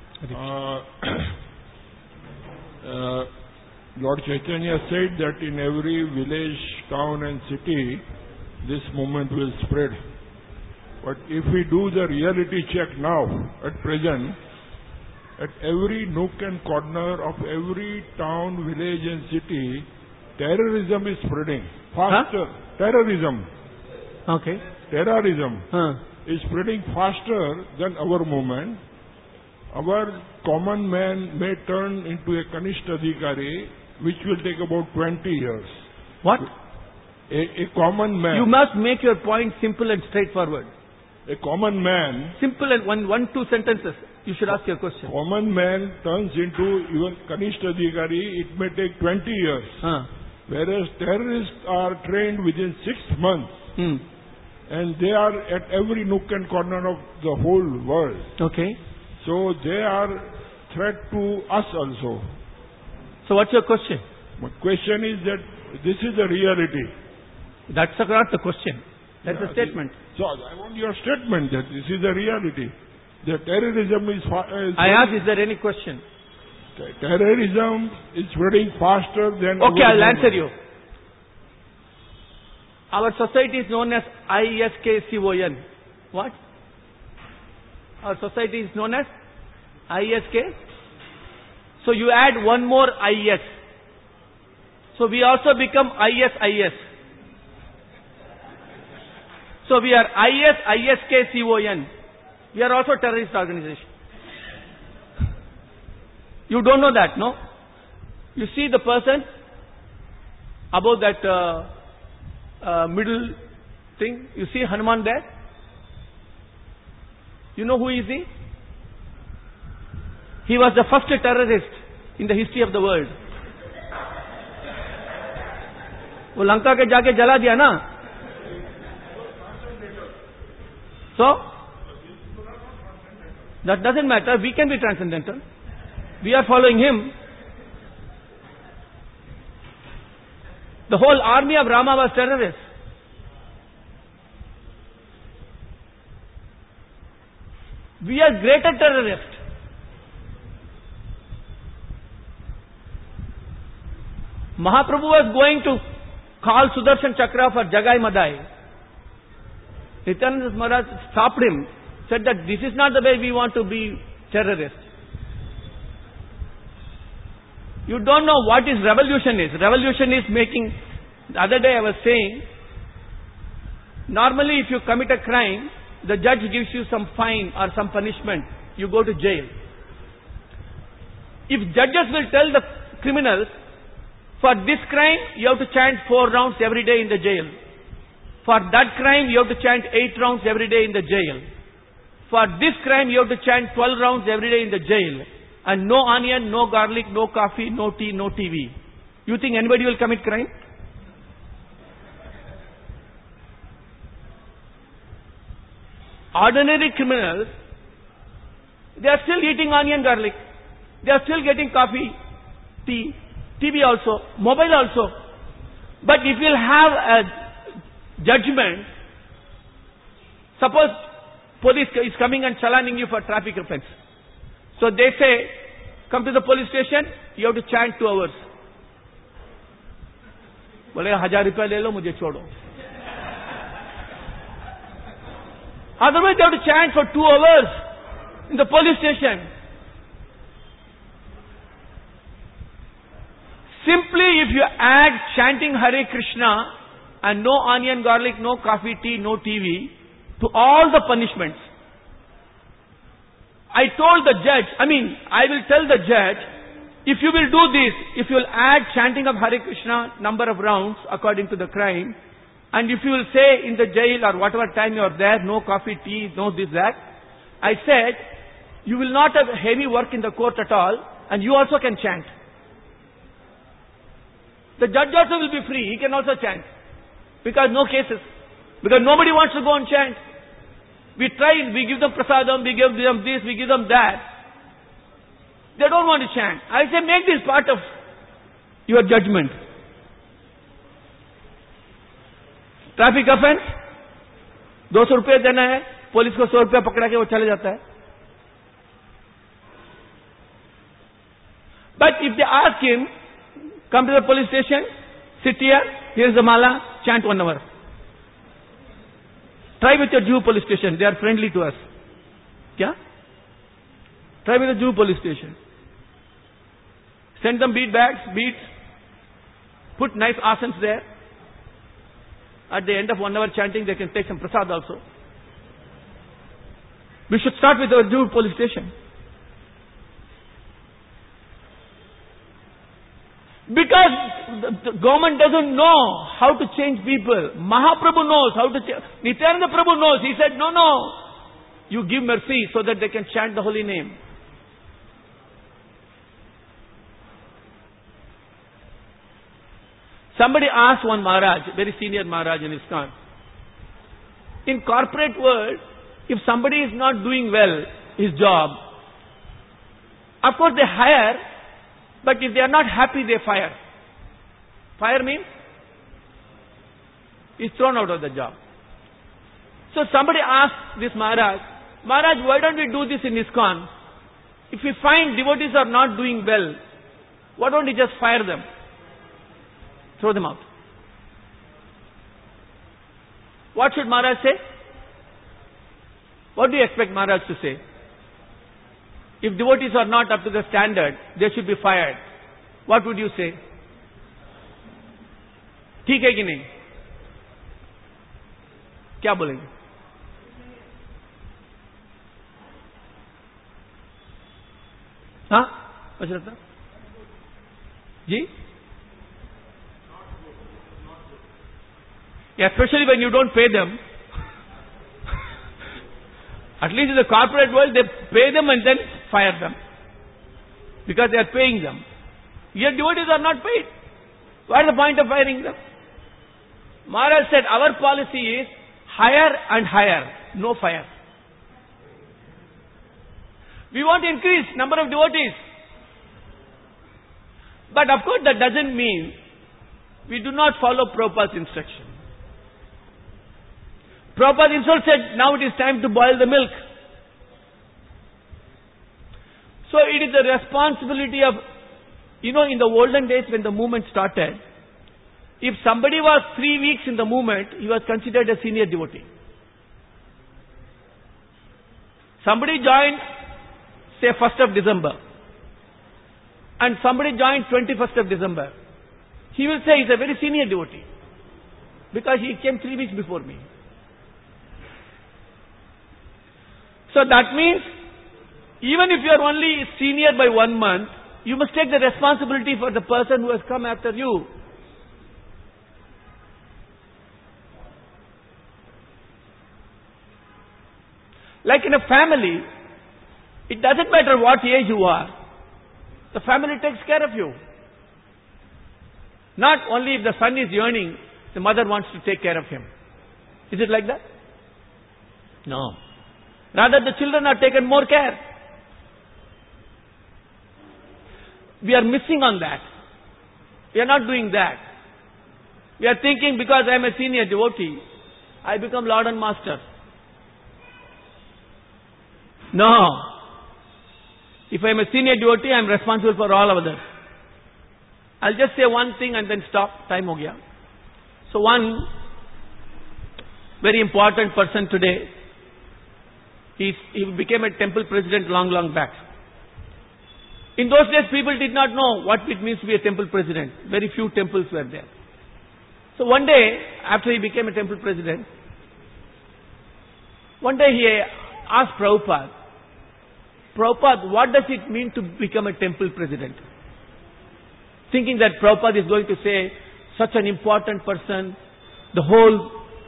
Lord Chaitanya said that in every village, town and city, this movement will spread. But if we do the reality check now, at present, at every nook and corner of every town, village and city, terrorism is spreading faster. Huh? Terrorism. Okay. Terrorism. Is spreading faster than our movement. Our common man may turn into a Kanishta Adhikari, which will take about 20 years. What? A common man. You must make your point simple and straightforward. A common man. Simple and one, two sentences. You should ask your question. Common man turns into even Kanishta Adhikari, it may take 20 years. Whereas terrorists are trained within 6 months. And they are at every nook and corner of the whole world. Okay. So they are threat to us also. So what's your question? My question is that this is the reality. That's not the question. That's a statement. So I want your statement that this is the reality. The terrorism is... I asked, is there any question? Terrorism is spreading faster than... Okay, I'll answer you. Our society is known as ISKCON. What? Our society is known as ISK. So you add one more IS. So we also become ISIS. So we are ISKCON. We are also a terrorist organization. You don't know that, no? You see the person above that middle thing. You see Hanuman there? You know who is he? He was the first terrorist in the history of the world. वो लंका के जाके जला दिया ना. So that doesn't matter. We can be transcendental. We are following him. The whole army of Rama was terrorists. We are greater terrorists. Mahaprabhu was going to call Sudarshan Chakra for Jagai Madai. Nityananda Maharaj stopped him, said that this is not the way we want to be terrorists. You don't know what is revolution is. Revolution is making... The other day I was saying, normally if you commit a crime, the judge gives you some fine or some punishment. You go to jail. If judges will tell the criminals, for this crime you have to chant 4 rounds every day in the jail. For that crime you have to chant 8 rounds every day in the jail. For this crime, you have to chant 12 rounds every day in the jail. And no onion, no garlic, no coffee, no tea, no TV. You think anybody will commit crime? Ordinary criminals, they are still eating onion, garlic. They are still getting coffee, tea, TV also, mobile also. But if you'll have a judgment, suppose police is coming and chalaning you for traffic offense. So they say, come to the police station, you have to chant 2 hours. बोले 1000 रुपया ले लो मुझे छोड़ो. Otherwise they have to chant for 2 hours in the police station. Simply if you add chanting Hare Krishna and no onion, garlic, no coffee, tea, no TV to all the punishments. I told the judge, I will tell the judge, if you will do this, if you will add chanting of Hare Krishna, number of rounds according to the crime, and if you will say in the jail or whatever time you are there, no coffee, tea, no this, that, I said, you will not have heavy work in the court at all, and you also can chant. The judge also will be free. He can also chant. Because no cases. Because nobody wants to go and chant. We try, we give them prasadam, we give them this, we give them that. They don't want to chant. I say, make this part of your judgment. Traffic offense, 200 रुपये देना है, police को 100 रुपया पकड़ा के वो चले जाता है. But if they ask him, come to the police station, sit here, here's the mala, chant 1 hour. Try with your Jew police station, they are friendly to us. Kya? Try with the Jew police station. Send them bead bags, beads, put nice asans there. At the end of 1 hour chanting, they can take some prasad also. We should start with our Jew police station. Because the government doesn't know how to change people. Mahaprabhu knows how to change. Nityananda Prabhu knows. He said, no, you give mercy so that they can chant the holy name. Somebody asked one Maharaj, very senior Maharaj in ISKCON, in corporate world, if somebody is not doing well his job, of course they hire, but if they are not happy, they fire. Fire means he's thrown out of the job. So somebody asked this Maharaj, why don't we do this in ISKCON? If we find devotees are not doing well, why don't we just fire them? Throw them out. What should Maharaj say? What do you expect Maharaj to say? If devotees are not up to the standard, they should be fired. What would you say? ठीक है कि नहीं? क्या बोलेंगे? हाँ? अच्छा जी? Yeah, especially when you don't pay them. At least in the corporate world, they pay them and then fire them. Because they are paying them. Yet devotees are not paid. What is the point of firing them? Maharaj said, our policy is hire and hire, no fire. We want to increase number of devotees. But of course that doesn't mean we do not follow Prabhupada's instruction. Prabhupada himself said, now it is time to boil the milk. So it is the responsibility of, in the olden days when the movement started, if somebody was 3 weeks in the movement, he was considered a senior devotee. Somebody joined, say 1st of December, and somebody joined 21st of December. He will say he's a very senior devotee, because he came 3 weeks before me. So that means, even if you are only senior by 1 month, you must take the responsibility for the person who has come after you. Like in a family, it doesn't matter what age you are, the family takes care of you. Not only if the son is yearning, the mother wants to take care of him. Is it like that? No. Rather, the children are taken more care. We are missing on that. We are not doing that. We are thinking because I am a senior devotee, I become Lord and Master. No. If I am a senior devotee, I am responsible for all others. I'll just say one thing and then stop. Time ho gaya. So one very important person today, he became a temple president long back. In those days, people did not know what it means to be a temple president. Very few temples were there. So one day, after he became a temple president, one day he asked Prabhupada, what does it mean to become a temple president? Thinking that Prabhupada is going to say, such an important person, the whole...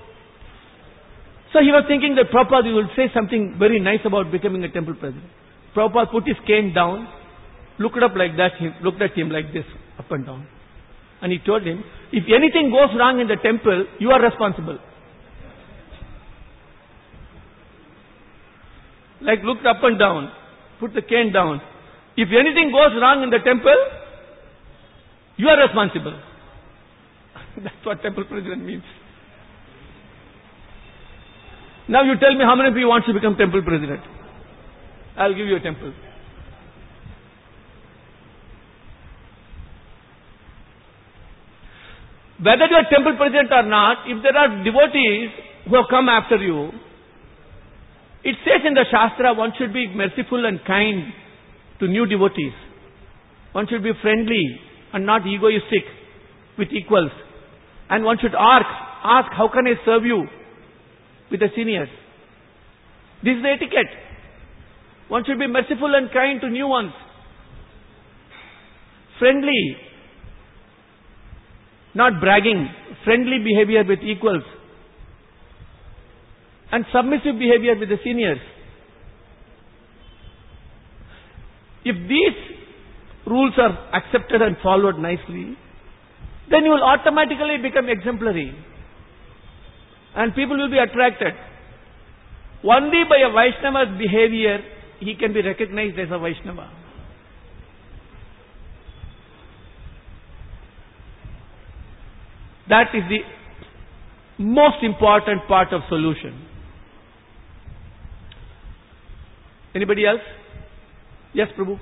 So he was thinking that Prabhupada will say something very nice about becoming a temple president. Prabhupada put his cane down, looked up like that, he looked at him like this, up and down. And he told him, if anything goes wrong in the temple, you are responsible. Like looked up and down, put the cane down. If anything goes wrong in the temple, you are responsible. That's what temple president means. Now you tell me how many of you want to become temple president? I'll give you a temple. Whether you are temple president or not, if there are devotees who have come after you, it says in the Shastra, one should be merciful and kind to new devotees. One should be friendly and not egoistic with equals. And one should ask, how can I serve you with the seniors? This is the etiquette. One should be merciful and kind to new ones. Friendly. Not bragging. Friendly behavior with equals. And submissive behavior with the seniors. If these rules are accepted and followed nicely, then you will automatically become exemplary. And people will be attracted. Only by a Vaishnava's behavior, he can be recognized as a Vaishnava. That is the most important part of solution. Anybody else? Yes, Prabhu.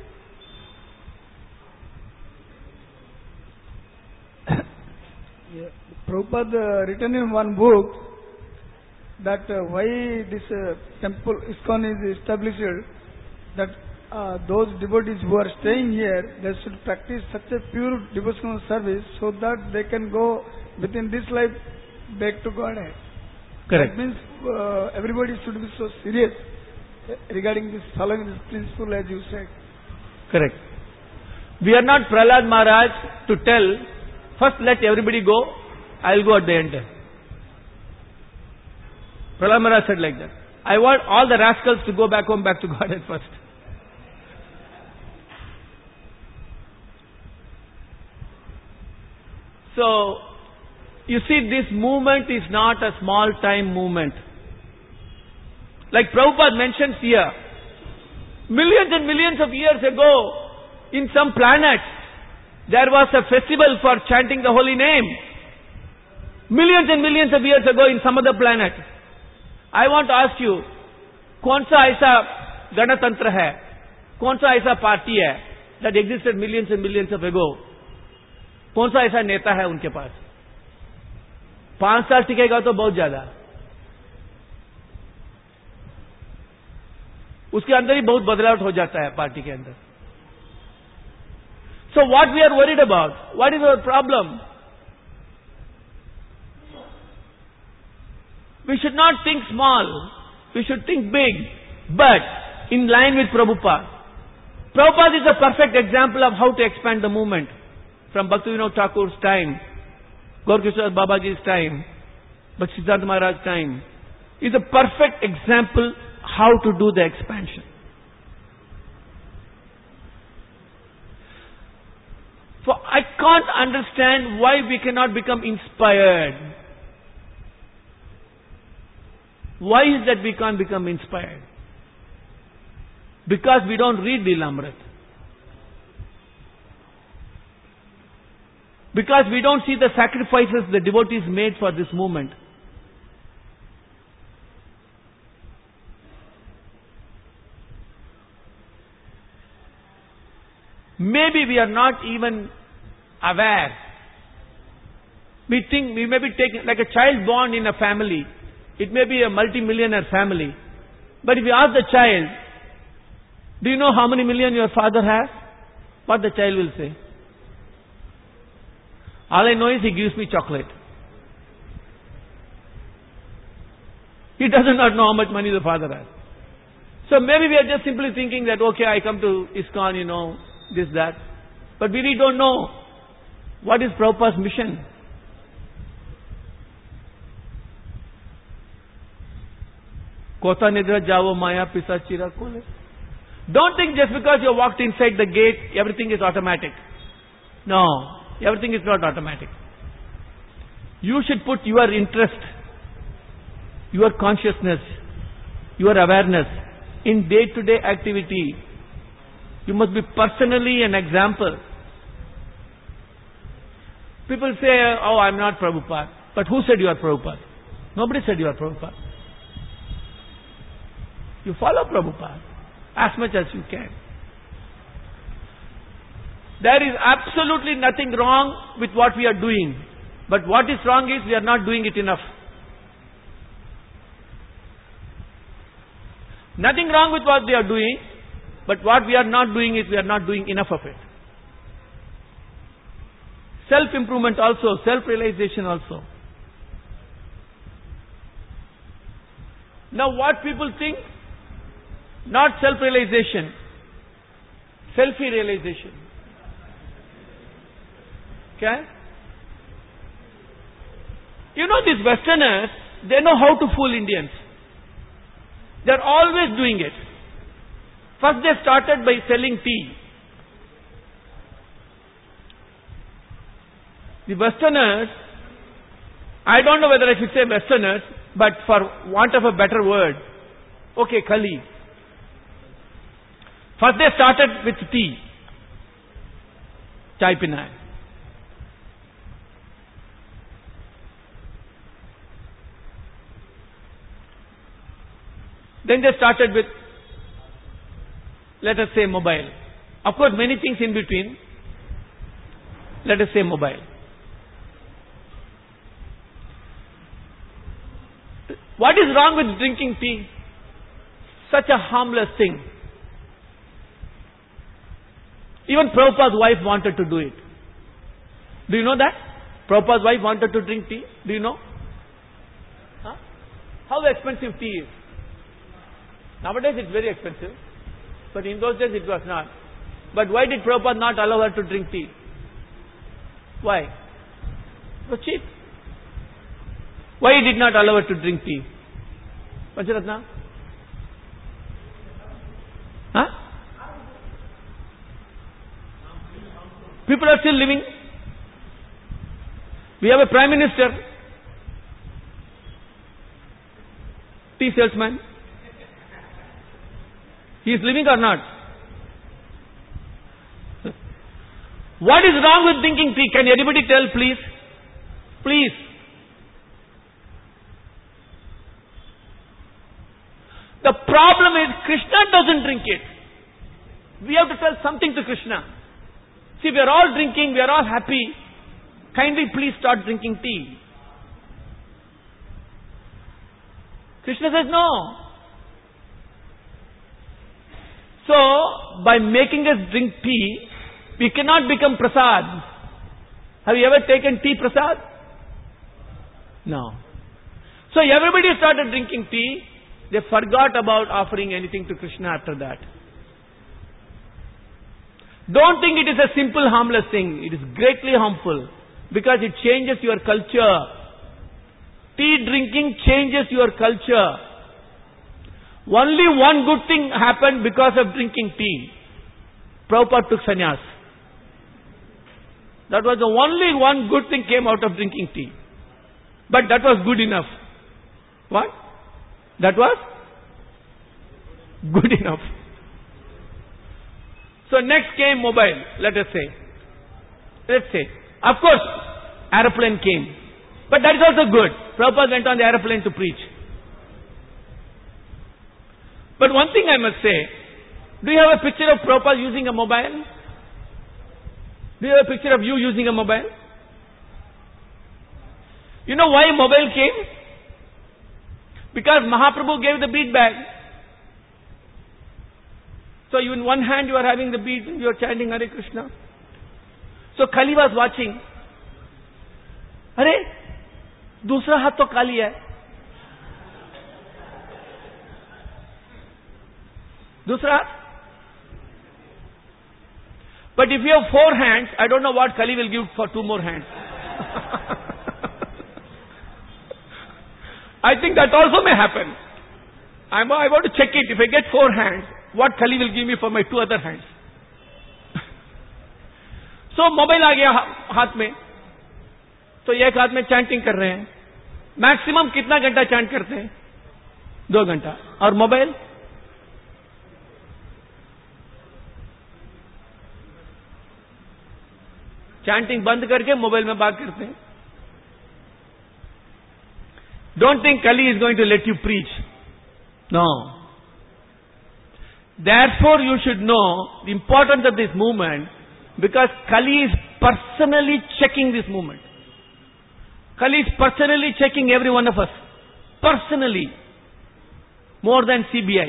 Yeah. Prabhupada written in one book that why this temple ISKCON is established, that those devotees who are staying here, they should practice such a pure devotional service so that they can go within this life back to Godhead. Correct. That means everybody should be so serious regarding this, following this principle as you said. Correct. We are not Prahlad Maharaj to tell, first let everybody go, I will go at the end. Prahlad Maharaj said like that. I want all the rascals to go back home, back to Godhead first. So, you see, this movement is not a small time movement. Like Prabhupada mentions here, millions and millions of years ago, in some planet, there was a festival for chanting the holy name. Millions and millions of years ago in some other planet. I want to ask you, कौन सा ऐसा गणतंत्र है, कौन सा ऐसा party है that existed millions and millions of ago? कौन सा ऐसा नेता है उनके पास? 5 साल टिकेगा तो बहुत ज्यादा, उसके अंदर ही बहुत बदलाव हो जाता है पार्टी के अंदर. So what we are worried about? What is our problem? We should not think small. We should think big, but in line with Prabhupada. Prabhupada is a perfect example of how to expand the movement. From Bhaktivinoda Thakur's time, Gaurkishore Babaji's time, Bhaktisiddhanta Maharaj's time, is a perfect example how to do the expansion. For I can't understand why we cannot become inspired. Why is that we can't become inspired? Because we don't read Lilamrit. Because we don't see the sacrifices the devotees made for this movement. Maybe we are not even aware. We think we may be taking, like a child born in a family. It may be a multi-millionaire family. But if you ask the child, do you know how many million your father has? What the child will say? All I know is he gives me chocolate. He does not know how much money the father has. So maybe we are just simply thinking that, okay, I come to ISKCON, this, that. But we really don't know what is Prabhupada's mission. Kota nidra javo maya pisachira kole. Don't think just because you walked inside the gate, everything is automatic. No, everything is not automatic. You should put your interest, your consciousness, your awareness in day-to-day activity. You must be personally an example. People say, oh, I'm not Prabhupada. But who said you are Prabhupada? Nobody said you are Prabhupada. You follow Prabhupada as much as you can. There is absolutely nothing wrong with what we are doing. But what is wrong is we are not doing it enough. Nothing wrong with what we are doing. But what we are not doing is we are not doing enough of it. Self-improvement also, self-realization also. Now what people think? Not self-realization, selfie realization. Okay? These Westerners, they know how to fool Indians. They are always doing it. First they started by selling tea. The Westerners, I don't know whether I should say Westerners, but for want of a better word, okay, Kali. First they started with tea, chai pinai. Then they started with, let us say, mobile. Of course, many things in between. Let us say mobile. What is wrong with drinking tea? Such a harmless thing. Even Prabhupada's wife wanted to do it. Do you know that? Prabhupada's wife wanted to drink tea. Do you know? Huh? How expensive tea is. Nowadays it's very expensive. But in those days it was not. But why did Prabhupada not allow her to drink tea? Why? It was cheap. Why he did not allow her to drink tea? Pancharatna? Huh? People are still living. We have a Prime Minister, tea salesman. He is living or not? What is wrong with drinking tea? Can anybody tell, please? Please. The problem is Krishna doesn't drink it. We have to tell something to Krishna. See, we are all drinking, we are all happy. Kindly please start drinking tea. Krishna says no. So, by making us drink tea, we cannot become prasad. Have you ever taken tea prasad? No. So everybody started drinking tea. They forgot about offering anything to Krishna after that. Don't think it is a simple harmless thing. It is greatly harmful because it changes your culture. Tea drinking changes your culture. Only one good thing happened because of drinking tea. Prabhupada took sannyas. That was the only one good thing came out of drinking tea. But that was good enough. What? That was good enough. So next came mobile, let us say. Let's say. Of course, aeroplane came. But that is also good. Prabhupada went on the aeroplane to preach. But one thing I must say, do you have a picture of Prabhupada using a mobile? Do you have a picture of you using a mobile? You know why mobile came? Because Mahaprabhu gave the bead bag. So you in one hand you are having the bead, you are chanting Hare Krishna. So Kali was watching. Hare, दूसरा हाथ तो खाली है. दूसरा हाथ. But if you have 4 hands, I don't know what Kali will give for 2 more hands. I think that also may happen. I want to check it. If I get 4 hands, what Kali will give me for my 2 other hands? So mobile आ गया हाथ में. तो एक हाथ में chanting कर रहे हैं. मैक्सिमम कितना घंटा चैंट करते हैं? 2 घंटा. और मोबाइल? चैंटिंग बंद करके मोबाइल में बात करते हैं. Don't think Kali is going to let you preach. No. Therefore, you should know the importance of this movement, because Kali is personally checking this movement. Kali is personally checking every one of us. Personally. More than CBI.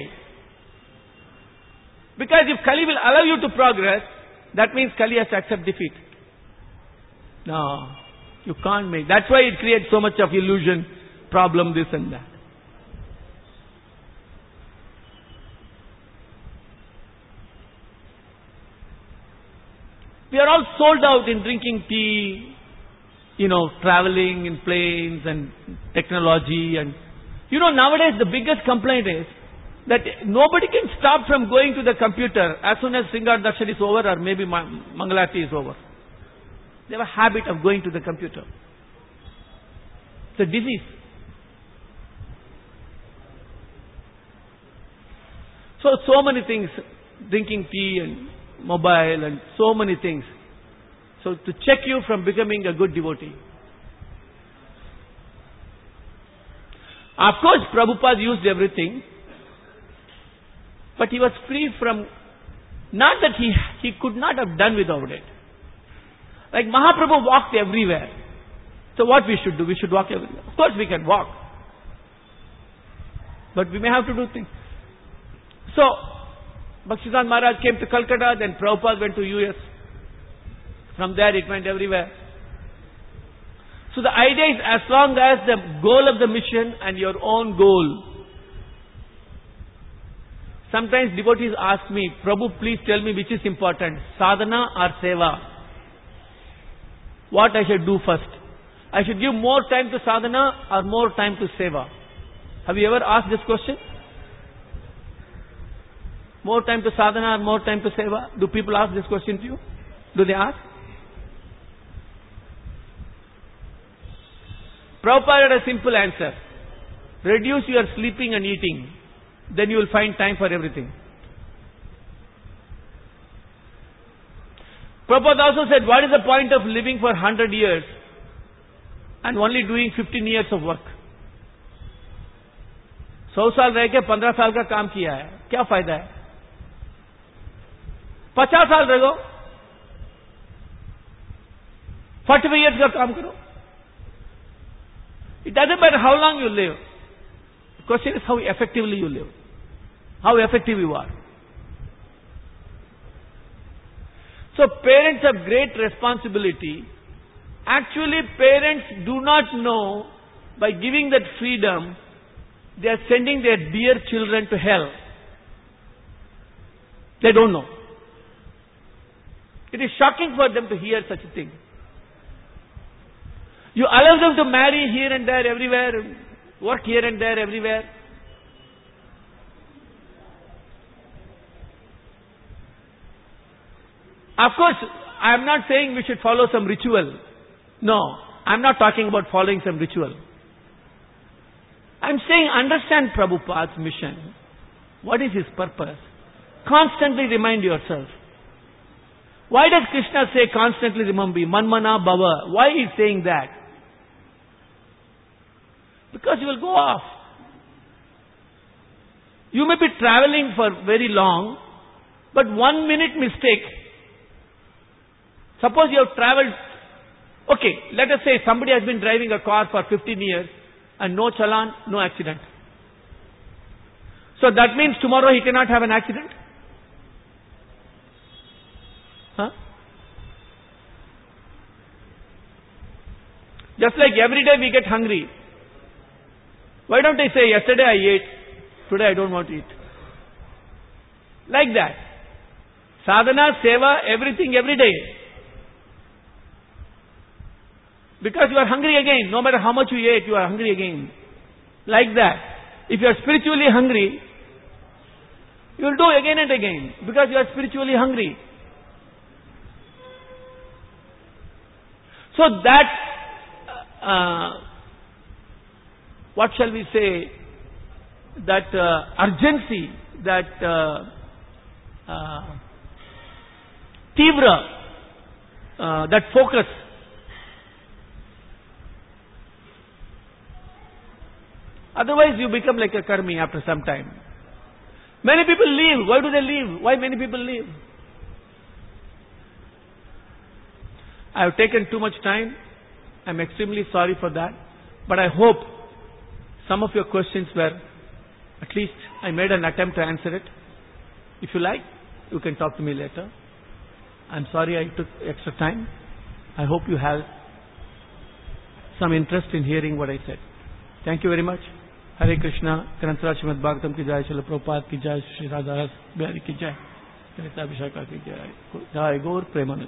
Because if Kali will allow you to progress, that means Kali has to accept defeat. No. You can't make. That's why it creates so much of illusion, problem, this and that. We are all sold out in drinking tea, traveling in planes and technology. And, nowadays the biggest complaint is that nobody can stop from going to the computer as soon as Sringar Darshan is over or maybe Mangalarti is over. They have a habit of going to the computer. It's a disease. So many things, drinking tea and mobile and so many things. So to check you from becoming a good devotee. Of course, Prabhupada used everything, but he was free from, not that he could not have done without it. Like Mahaprabhu walked everywhere. So what we should do? We should walk everywhere. Of course we can walk. But we may have to do things. So, Bhaktisiddhanta Maharaj came to Calcutta, then Prabhupada went to US. From there it went everywhere. So the idea is, as long as the goal of the mission and your own goal. Sometimes devotees ask me, Prabhu, please tell me which is important, sadhana or seva? What I should do first? I should give more time to sadhana or more time to seva? Have you ever asked this question? More time to sadhana or more time to seva? Do people ask this question to you? Do they ask? Prabhupada had a simple answer. Reduce your sleeping and eating. Then you will find time for everything. Prabhupada also said, what is the point of living for 100 years and only doing 15 years of work? 100 साल रह के 15 साल का काम किया है, क्या फायदा है? 50 साल रहो, 45 years का काम करो. It doesn't matter how long you live. The question is how effectively you live. How effective you are. So parents have great responsibility. Actually, parents do not know, by giving that freedom, they are sending their dear children to hell. They don't know. It is shocking for them to hear such a thing. You allow them to marry here and there, everywhere, work here and there, everywhere. Of course, I am not saying we should follow some ritual. No, I am not talking about following some ritual. I am saying understand Prabhupada's mission. What is his purpose? Constantly remind yourself. Why does Krishna say constantly remember? Manmana Bhava. Why is he saying that? Because you will go off. You may be traveling for very long, but 1 minute mistake. Suppose you have traveled, okay, let us say somebody has been driving a car for 15 years and no challan, no accident. So that means tomorrow he cannot have an accident? Huh? Just like every day we get hungry. Why don't I say, yesterday I ate, today I don't want to eat? Like that. Sadhana, seva, everything every day. Because you are hungry again. No matter how much you ate, you are hungry again. Like that. If you are spiritually hungry, you will do again and again. Because you are spiritually hungry. So that, what shall we say, that urgency, that tivra, that focus. Otherwise you become like a karmi after some time. Many people leave. Why do they leave? Why many people leave? I have taken too much time. I am extremely sorry for that. But I hope some of your questions were, at least I made an attempt to answer it. If you like, you can talk to me later. I am sorry I took extra time. I hope you have some interest in hearing what I said. Thank you very much. Hare Krishna, Granthra Srimad Bhagavatam ki jai, Srila Prabhupada ki jai, Shri Radha Bihari ki jai, Gaur Premanand.